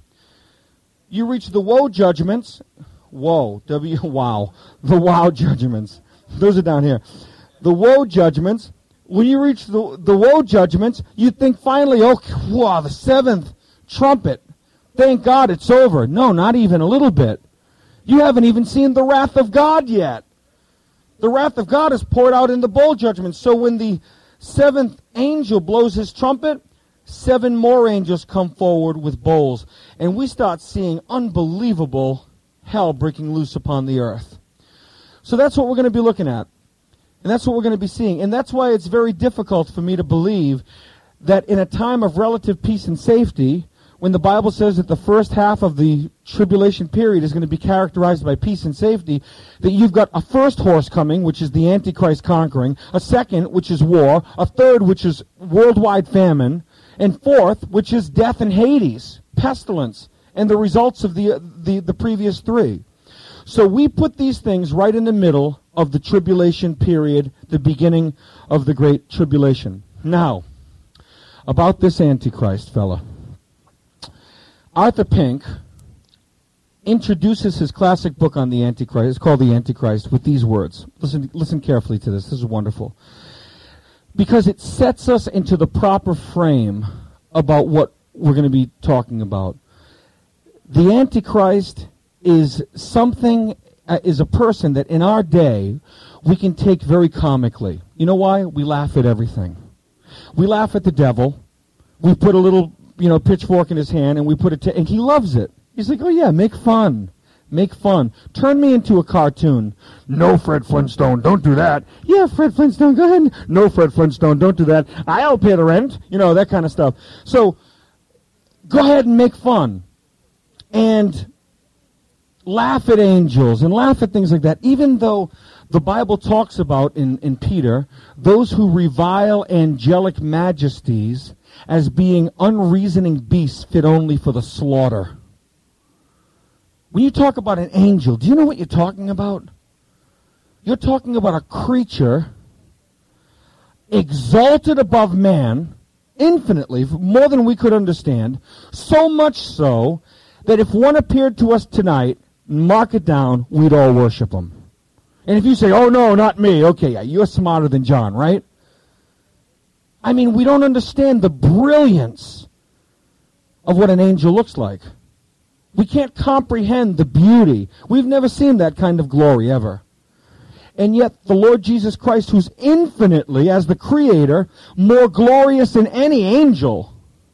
you reach the woe judgments, woe, W, wow, the wow judgments. Those are down here. The woe judgments, when you reach the, the woe judgments, you think finally, okay, wow, the seventh trumpet, thank God it's over. No, not even a little bit. You haven't even seen the wrath of God yet. The wrath of God is poured out in the bowl judgment. So when the seventh angel blows his trumpet, seven more angels come forward with bowls. And we start seeing unbelievable hell breaking loose upon the earth. So that's what we're going to be looking at. And that's what we're going to be seeing. And that's why it's very difficult for me to believe that in a time of relative peace and safety, when the Bible says that the first half of the tribulation period is going to be characterized by peace and safety, that you've got a first horse coming, which is the Antichrist conquering, a second, which is war, a third, which is worldwide famine, and fourth, which is death and Hades, pestilence, and the results of the, the, the previous three. So we put these things right in the middle of the tribulation period, the beginning of the Great Tribulation. Now, about this Antichrist fella. Arthur Pink introduces his classic book on the Antichrist. It's called The Antichrist with these words. Listen, listen carefully to this. This is wonderful. Because it sets us into the proper frame about what we're going to be talking about. The Antichrist is something, uh, is a person that in our day we can take very comically. You know why? We laugh at everything. We laugh at the devil. We put a little, you know, pitchfork in his hand, and we put it, to, and he loves it. He's like, oh yeah, make fun. Make fun. Turn me into a cartoon. No, Fred Flintstone, don't do that. Yeah, Fred Flintstone, go ahead. No, Fred Flintstone, don't do that. I'll pay the rent. You know, that kind of stuff. So, go ahead and make fun and laugh at angels and laugh at things like that, even though the Bible talks about in, in Peter, those who revile angelic majesties as being unreasoning beasts fit only for the slaughter. When you talk about an angel, do you know what you're talking about? You're talking about a creature exalted above man, infinitely, more than we could understand, so much so that if one appeared to us tonight, mark it down, we'd all worship him. And if you say, oh no, not me, okay, yeah, you're smarter than John, right? I mean, we don't understand the brilliance of what an angel looks like. We can't comprehend the beauty. We've never seen that kind of glory ever. And yet the Lord Jesus Christ, who's infinitely, as the Creator, more glorious than any angel,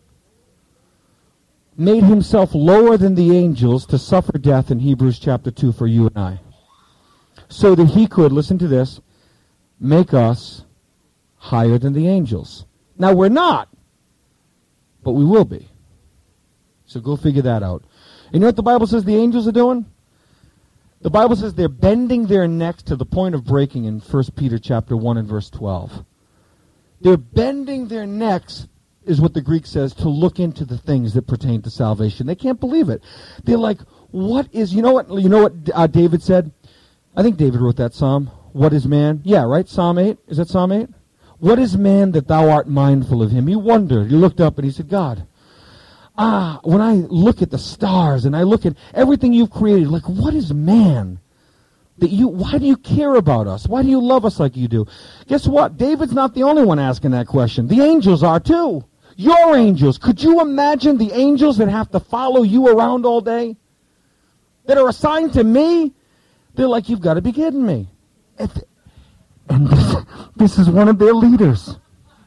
made himself lower than the angels to suffer death in Hebrews chapter two for you and I. So that he could, listen to this, make us higher than the angels. Now we're not, but we will be. So go figure that out. And you know what the Bible says the angels are doing? The Bible says they're bending their necks to the point of breaking in First Peter chapter one and verse twelve. They're bending their necks, is what the Greek says, to look into the things that pertain to salvation. They can't believe it. They're like, what is, you know what, you know what uh, David said? I think David wrote that psalm. What is man? Yeah, right? Psalm eight. Is that Psalm eight? What is man that thou art mindful of him? He wondered. He looked up and he said, God, ah, when I look at the stars and I look at everything you've created, like, what is man? That you, why do you care about us? Why do you love us like you do? Guess what? David's not the only one asking that question. The angels are too. Your angels. Could you imagine the angels that have to follow you around all day? That are assigned to me? They're like, you've got to be kidding me. If, and this, this is one of their leaders.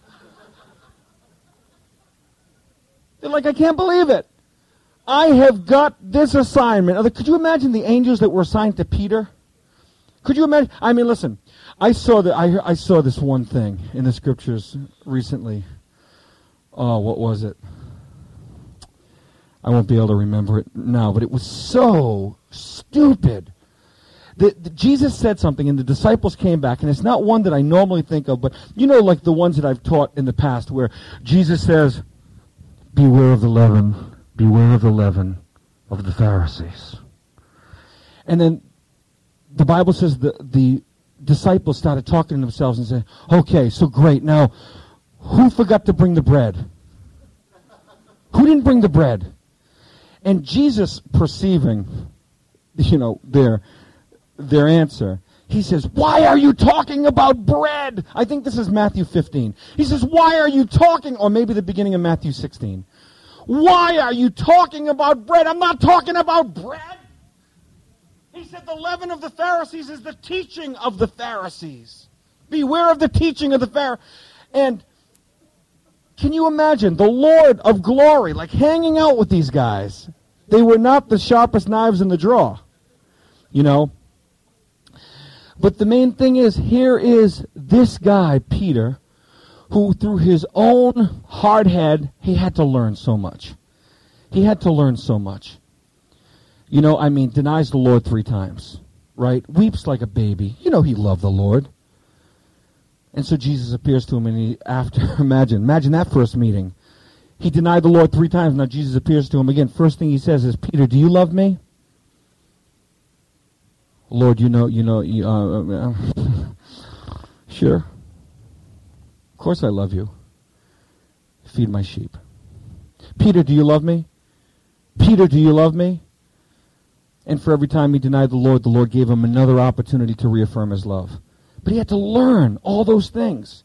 They're like, I can't believe it. I have got this assignment. Could you imagine the angels that were assigned to Peter? Could you imagine? I mean, listen, I saw that. I, I saw this one thing in the scriptures recently. Oh, what was it? I won't be able to remember it now, but it was so stupid. The, the, Jesus said something, and the disciples came back, and it's not one that I normally think of, but you know, like the ones that I've taught in the past, where Jesus says, beware of the leaven, beware of the leaven of the Pharisees. And then the Bible says the, the disciples started talking to themselves and saying, okay, so great, now, who forgot to bring the bread? Who didn't bring the bread? And Jesus, perceiving, you know, their their answer, he says, why are you talking about bread? I think this is Matthew fifteen. He says, why are you talking, or maybe the beginning of Matthew sixteen. Why are you talking about bread? I'm not talking about bread. He said the leaven of the Pharisees is the teaching of the Pharisees. Beware of the teaching of the Pharisees. And can you imagine the Lord of glory, like hanging out with these guys? They were not the sharpest knives in the drawer, you know. But the main thing is, here is this guy, Peter, who through his own hard head, he had to learn so much. He had to learn so much. You know, I mean, denies the Lord three times, right? Weeps like a baby. You know he loved the Lord. And so Jesus appears to him, and he, after, imagine, imagine that first meeting. He denied the Lord three times. Now Jesus appears to him again. First thing he says is, Peter, do you love me? Lord, you know, you know, you, uh, uh, sure. Of course I love you. Feed my sheep. Peter, do you love me? Peter, do you love me? And for every time he denied the Lord, the Lord gave him another opportunity to reaffirm his love. But he had to learn all those things.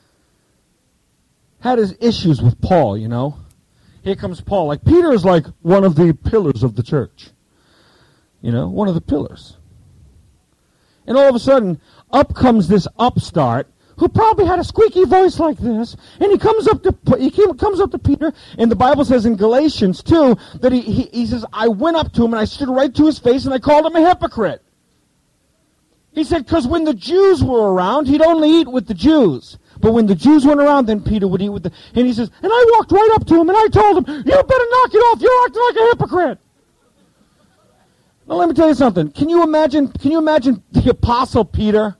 Had his issues with Paul, you know. Here comes Paul. Like, Peter is like one of the pillars of the church. You know, one of the pillars. And all of a sudden, up comes this upstart who probably had a squeaky voice like this, and he comes up to he comes up to Peter, and the Bible says in Galatians two that he, he, he says, I went up to him and I stood right to his face and I called him a hypocrite. He said, because when the Jews were around, he'd only eat with the Jews. But when the Jews went around, then Peter would eat with the... And he says, and I walked right up to him, and I told him, you better knock it off. You're acting like a hypocrite. Now, let me tell you something. Can you imagine, can you imagine the Apostle Peter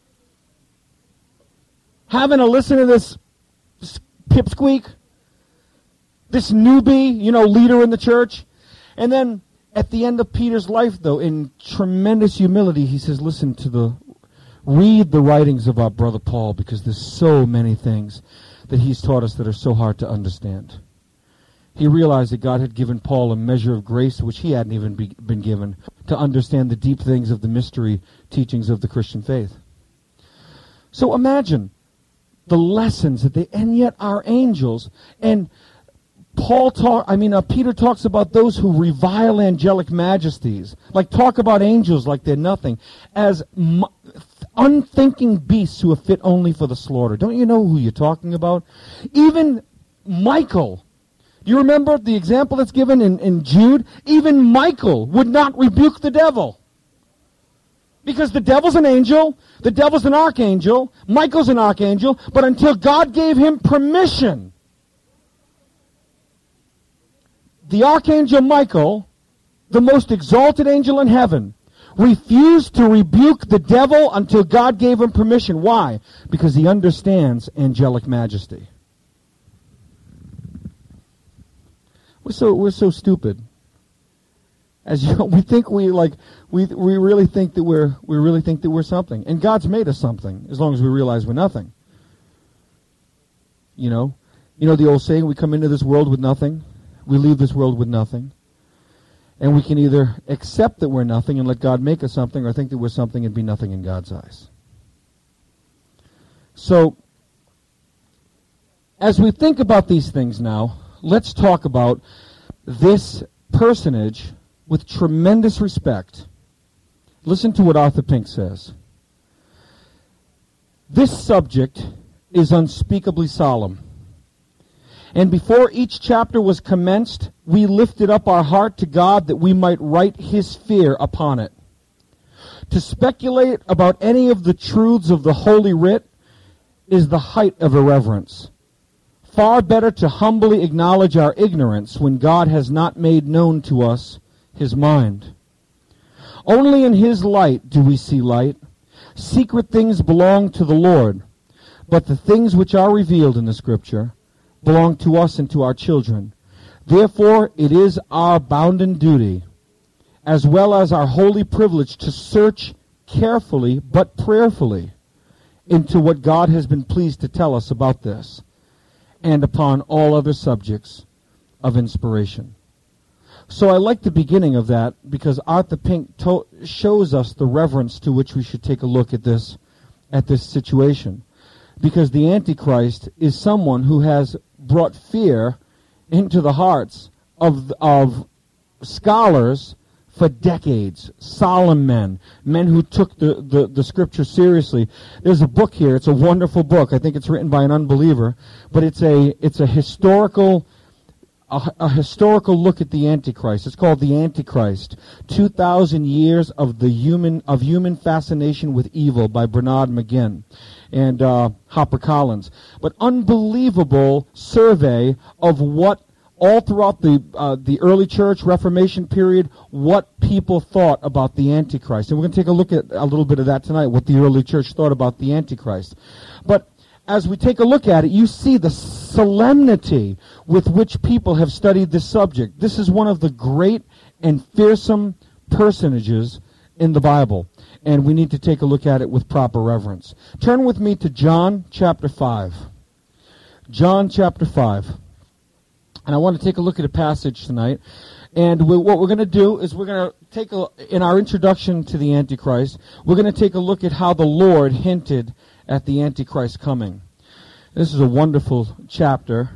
having to listen to this pipsqueak, this newbie, you know, leader in the church? And then at the end of Peter's life, though, in tremendous humility, he says, listen to the... Read the writings of our brother Paul, because there's so many things that he's taught us that are so hard to understand. He realized that God had given Paul a measure of grace which he hadn't even be, been given to understand the deep things of the mystery teachings of the Christian faith. So imagine the lessons that they, and yet our angels, and Paul talk, I mean, uh, Peter talks about those who revile angelic majesties, like talk about angels like they're nothing, as m- unthinking beasts who are fit only for the slaughter. Don't you know who you're talking about? Even Michael, do you remember the example that's given in, in Jude? Even Michael would not rebuke the devil. Because the devil's an angel, the devil's an archangel, Michael's an archangel, but until God gave him permission, the archangel Michael, the most exalted angel in heaven, refused to rebuke the devil until God gave him permission. Why? Because he understands angelic majesty. We're so we're so stupid. As you know, we think we like we we really think that we're we really think that we're something, and God's made us something. As long as we realize we're nothing. You know, you know the old saying: we come into this world with nothing. We leave this world with nothing. And we can either accept that we're nothing and let God make us something, or think that we're something and be nothing in God's eyes. So, as we think about these things now, let's talk about this personage with tremendous respect. Listen to what Arthur Pink says. This subject is unspeakably solemn. And before each chapter was commenced, we lifted up our heart to God that we might write his fear upon it. To speculate about any of the truths of the Holy Writ is the height of irreverence. Far better to humbly acknowledge our ignorance when God has not made known to us his mind. Only in his light do we see light. Secret things belong to the Lord, but the things which are revealed in the Scripture belong to us and to our children. Therefore, it is our bounden duty, as well as our holy privilege, to search carefully but prayerfully into what God has been pleased to tell us about this, and upon all other subjects of inspiration. So I like the beginning of that, because Arthur Pink to- shows us the reverence to which we should take a look at this, at this situation. Because the Antichrist is someone who has brought fear into the hearts of of scholars for decades. Solemn men, men who took the, the, the Scripture seriously. There's a book here. It's a wonderful book. I think it's written by an unbeliever, but it's a it's a historical a, a historical look at the Antichrist. It's called The Antichrist: Two Thousand Years of the Human of Human Fascination with Evil by Bernard McGinn and uh, HarperCollins. But unbelievable survey of what all throughout the uh, the early church Reformation period, what people thought about the Antichrist. And we're going to take a look at a little bit of that tonight, what the early church thought about the Antichrist. But as we take a look at it, you see the solemnity with which people have studied this subject. This is one of the great and fearsome personages in the Bible, and we need to take a look at it with proper reverence. Turn with me to John chapter five. John chapter five. And I want to take a look at a passage tonight. And we, what we're going to do is we're going to take a, in our introduction to the Antichrist, we're going to take a look at how the Lord hinted at the Antichrist coming. This is a wonderful chapter.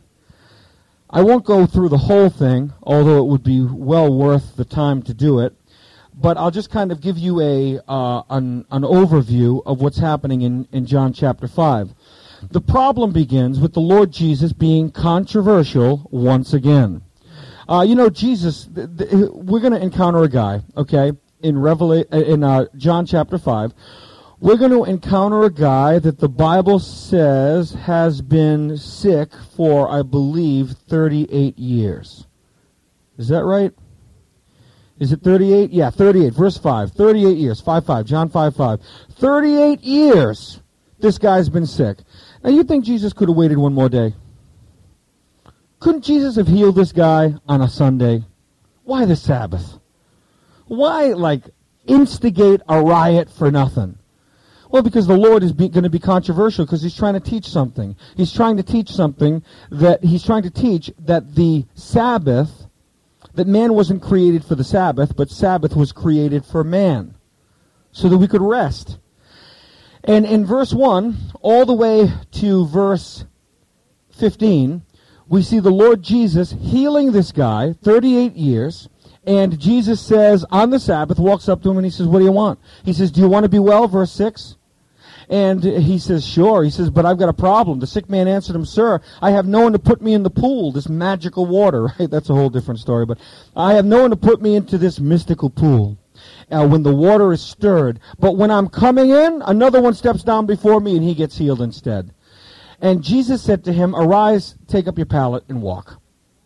I won't go through the whole thing, although it would be well worth the time to do it. But I'll just kind of give you a uh, an, an overview of what's happening in, in John chapter five. The problem begins with the Lord Jesus being controversial once again. Uh, you know, Jesus, th- th- we're going to encounter a guy, okay, in Revela- in uh, John chapter five, we're going to encounter a guy that the Bible says has been sick for, I believe, thirty-eight years. Is that right? Is it thirty-eight? Yeah, thirty-eight. Verse five. thirty-eight years. five five. John five five. thirty-eight years this guy's been sick. Now, you think Jesus could have waited one more day? Couldn't Jesus have healed this guy on a Sunday? Why the Sabbath? Why, like, instigate a riot for nothing? Well, because the Lord is going to be controversial because he's trying to teach something. He's trying to teach something that he's trying to teach that the Sabbath, that man wasn't created for the Sabbath, but Sabbath was created for man so that we could rest. And in verse one, all the way to verse fifteen, we see the Lord Jesus healing this guy, thirty-eight years, and Jesus says on the Sabbath, walks up to him and he says, what do you want? He says, do you want to be well? Verse six. And he says, sure. He says, but I've got a problem. The sick man answered him, sir, I have no one to put me in the pool, this magical water, right? That's a whole different story, but I have no one to put me into this mystical pool uh, when the water is stirred. But when I'm coming in, another one steps down before me and he gets healed instead. And Jesus said to him, arise, take up your pallet and walk.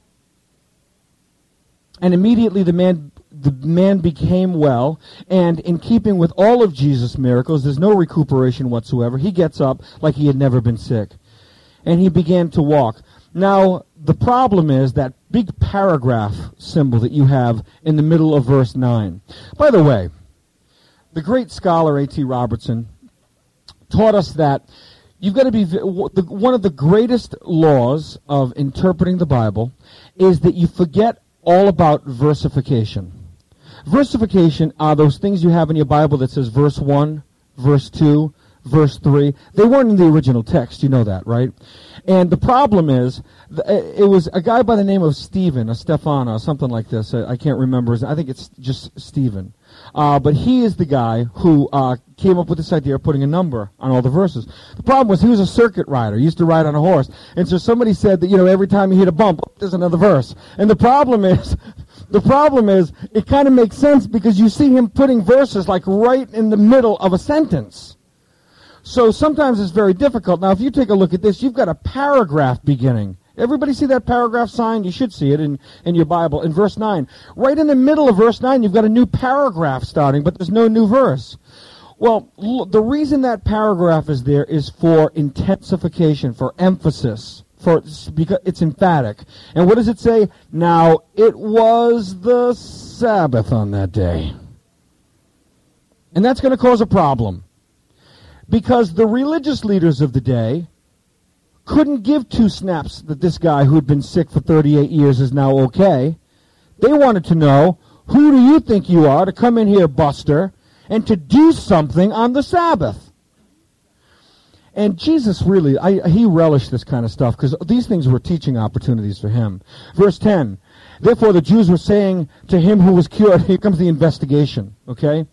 And immediately the man the man became well, and in keeping with all of Jesus' miracles, there's no recuperation whatsoever. He gets up like he had never been sick. And he began to walk. Now, the problem is that big paragraph symbol that you have in the middle of verse nine. By the way, the great scholar A T Robertson taught us that you've got to be, one of the greatest laws of interpreting the Bible is that you forget all about versification. Versification are those things you have in your Bible that says verse one, verse two, verse three. They weren't in the original text, you know that, right? And the problem is, it was a guy by the name of Stephen, or Stefano, or something like this. I can't remember his, I think it's just Stephen. Uh, but he is the guy who uh, came up with this idea of putting a number on all the verses. The problem was he was a circuit rider. He used to ride on a horse. And so somebody said that, you know, every time you hit a bump, there's another verse. And the problem is, the problem is, it kind of makes sense because you see him putting verses like right in the middle of a sentence. So sometimes it's very difficult. Now, if you take a look at this, you've got a paragraph beginning. Everybody see that paragraph sign? You should see it in, in your Bible. In verse nine. Right in the middle of verse nine, you've got a new paragraph starting, but there's no new verse. Well, l- the reason that paragraph is there is for intensification, for emphasis, for because it's emphatic. And what does it say? Now, it was the Sabbath on that day. And that's going to cause a problem. Because the religious leaders of the day couldn't give two snaps that this guy who had been sick for thirty-eight years is now okay. They wanted to know, who do you think you are to come in here, Buster, and to do something on the Sabbath? And Jesus really, I, he relished this kind of stuff because these things were teaching opportunities for him. Verse ten, therefore the Jews were saying to him who was cured, here comes the investigation, okay?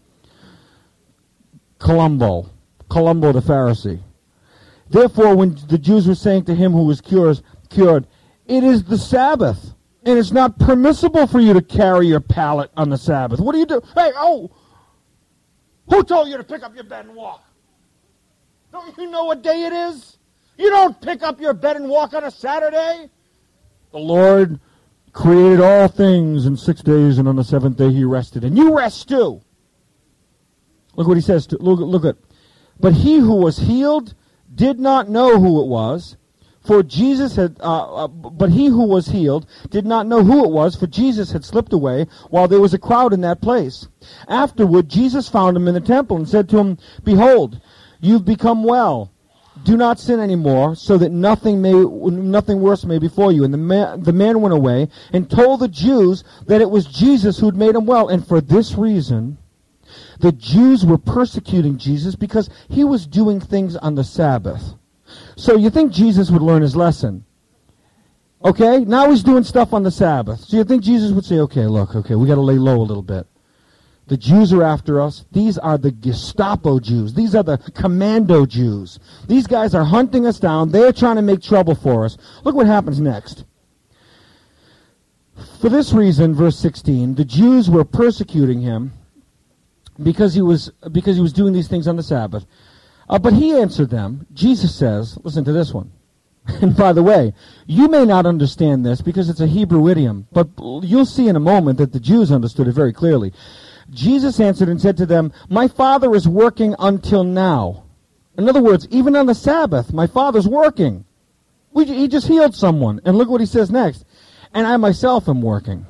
Columbo, Columbo the Pharisee. Therefore, when the Jews were saying to him who was cured, cured, it is the Sabbath, and it's not permissible for you to carry your pallet on the Sabbath. What do you do? Hey, oh, who told you to pick up your bed and walk? Don't you know what day it is? You don't pick up your bed and walk on a Saturday. The Lord created all things in six days, and on the seventh day he rested. And you rest too. Look what he says. To, look, look at. But he who was healed did not know who it was, for Jesus had, uh, uh, but he who was healed did not know who it was, for Jesus had slipped away while there was a crowd in that place. Afterward, Jesus found him in the temple and said to him, behold, you've become well. Do not sin anymore, so that nothing may, nothing worse may befall you. And the man, the man went away and told the Jews that it was Jesus who'd made him well, and for this reason, the Jews were persecuting Jesus because he was doing things on the Sabbath. So you think Jesus would learn his lesson. Okay, now he's doing stuff on the Sabbath. So you think Jesus would say, okay, look, okay, we got to lay low a little bit. The Jews are after us. These are the Gestapo Jews. These are the commando Jews. These guys are hunting us down. They're trying to make trouble for us. Look what happens next. For this reason, verse sixteen, the Jews were persecuting him because he was because he was doing these things on the Sabbath. Uh, but he answered them. Jesus says, listen to this one. And by the way, you may not understand this because it's a Hebrew idiom, but you'll see in a moment that the Jews understood it very clearly. Jesus answered and said to them, my Father is working until now. In other words, even on the Sabbath, my Father's working. We, he just healed someone. And look what he says next. And I myself am working.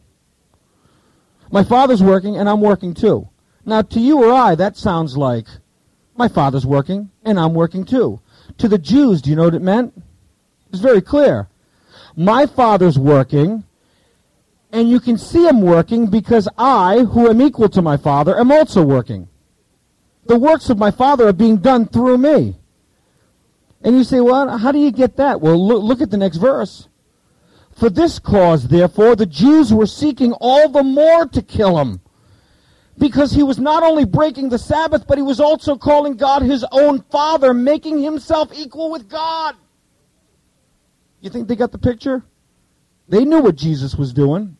My Father's working, and I'm working too. Now, to you or I, that sounds like, my Father's working, and I'm working too. To the Jews, do you know what it meant? It's very clear. My Father's working, and you can see him working because I, who am equal to my Father, am also working. The works of my Father are being done through me. And you say, well, how do you get that? Well, look, look at the next verse. For this cause, therefore, the Jews were seeking all the more to kill him, because he was not only breaking the Sabbath, but he was also calling God his own Father, making himself equal with God. You think they got the picture? They knew what Jesus was doing.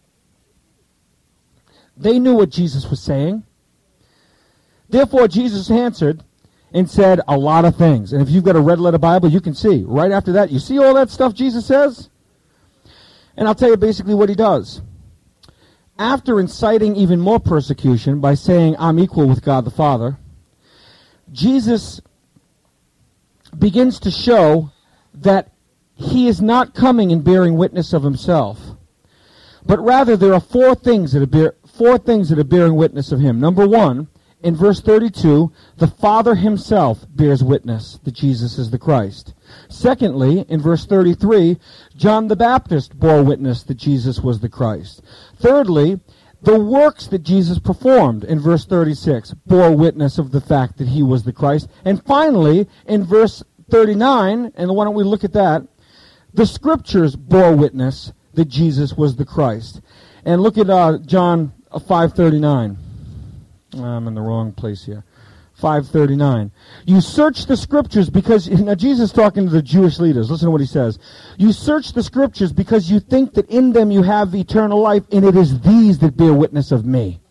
They knew what Jesus was saying. Therefore, Jesus answered and said a lot of things. And if you've got a red letter Bible, you can see. Right after that, you see all that stuff Jesus says? And I'll tell you basically what he does. After inciting even more persecution by saying, I'm equal with God the Father, Jesus begins to show that he is not coming and bearing witness of himself, but rather there are four things that are, bear, four things that are bearing witness of him. Number one, in verse thirty-two, the Father himself bears witness that Jesus is the Christ. Secondly, in verse thirty-three, John the Baptist bore witness that Jesus was the Christ. Thirdly, the works that Jesus performed in verse thirty-six bore witness of the fact that he was the Christ. And finally, in verse thirty-nine, and why don't we look at that, the Scriptures bore witness that Jesus was the Christ. And look at uh, John five thirty-nine. I'm in the wrong place here. five thirty-nine. You search the Scriptures because, now Jesus is talking to the Jewish leaders. Listen to what he says. You search the Scriptures because you think that in them you have eternal life, and it is these that bear witness of me.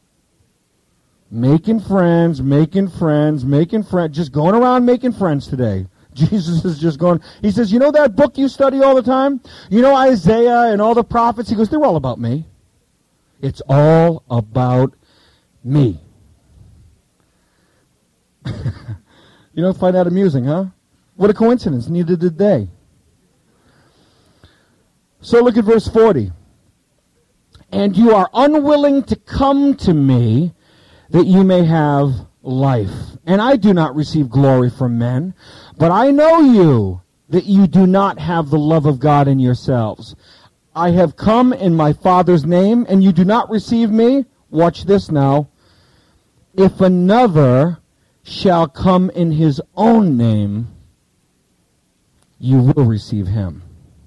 Making friends, making friends, making friends, just going around making friends today. Jesus is just going, he says, you know that book you study all the time? You know Isaiah and all the prophets? He goes, they're all about me. It's all about me. You don't find that amusing, huh? What a coincidence. Neither did they. So look at verse forty. And you are unwilling to come to me that you may have life. And I do not receive glory from men, but I know you, that you do not have the love of God in yourselves. I have come in my Father's name, and you do not receive me. Watch this now. If another shall come in his own name, you will receive him.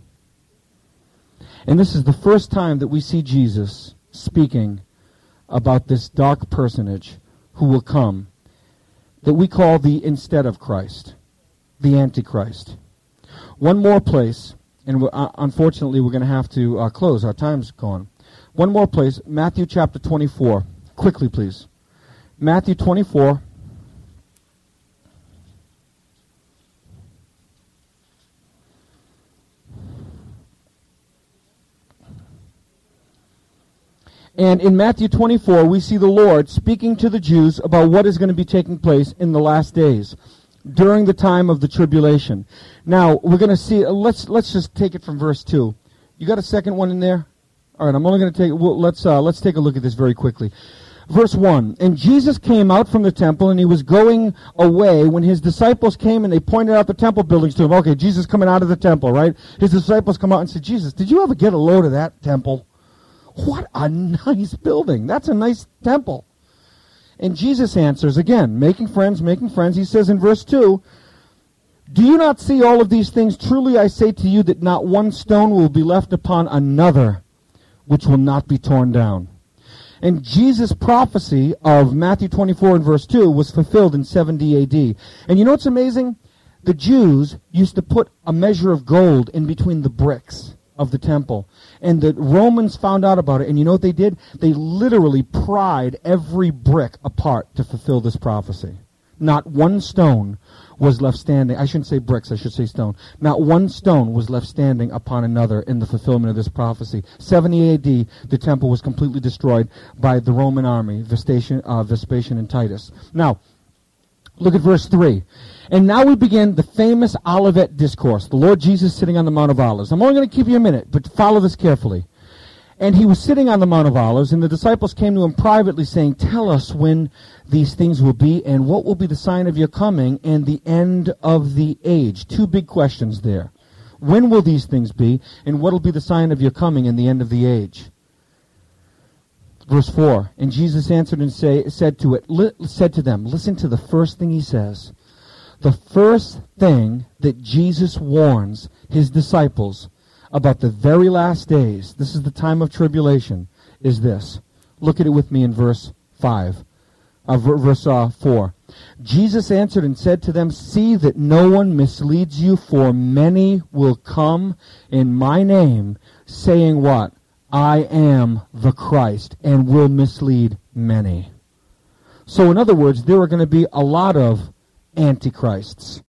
And this is the first time that we see Jesus speaking about this dark personage who will come, that we call the instead of Christ, the Antichrist. One more place, and we're, uh, unfortunately we're going to have to uh, close. Our time's gone. One more place, Matthew chapter twenty-four. Quickly, please. Matthew twenty-four. And in Matthew twenty-four, we see the Lord speaking to the Jews about what is going to be taking place in the last days, during the time of the tribulation. Now, we're going to see, uh, let's let's just take it from verse two. You got a second one in there? All right, I'm only going to take, well, let's, uh, let's take a look at this very quickly. Verse one, and Jesus came out from the temple, and he was going away when his disciples came and they pointed out the temple buildings to him. Okay, Jesus coming out of the temple, right? His disciples come out and say, Jesus, did you ever get a load of that temple? What a nice building. That's a nice temple. And Jesus answers, again, making friends, making friends. He says in verse two, do you not see all of these things? Truly I say to you that not one stone will be left upon another, which will not be torn down. And Jesus' prophecy of Matthew twenty-four and verse two was fulfilled in seventy A D. And you know what's amazing? The Jews used to put a measure of gold in between the bricks of the temple. And the Romans found out about it, and you know what they did? They literally pried every brick apart to fulfill this prophecy. Not one stone was left standing. I shouldn't say bricks, I should say stone. Not one stone was left standing upon another in the fulfillment of this prophecy. seventy A D, the temple was completely destroyed by the Roman army, Vespasian, uh, Vespasian and Titus. Now, look at verse three. And now we begin the famous Olivet Discourse, the Lord Jesus sitting on the Mount of Olives. I'm only going to give you a minute, but follow this carefully. And he was sitting on the Mount of Olives, and the disciples came to him privately, saying, Tell us when these things will be, and what will be the sign of your coming and the end of the age. Two big questions there. When will these things be, and what will be the sign of your coming and the end of the age? Verse four, and Jesus answered and say, said to it, li- said to them, listen to the first thing he says. The first thing that Jesus warns his disciples about the very last days, this is the time of tribulation, is this. Look at it with me in verse five, uh, verse uh, four. Jesus answered and said to them, See that no one misleads you, for many will come in my name, saying what? I am the Christ, and will mislead many. So in other words, there are going to be a lot of antichrists.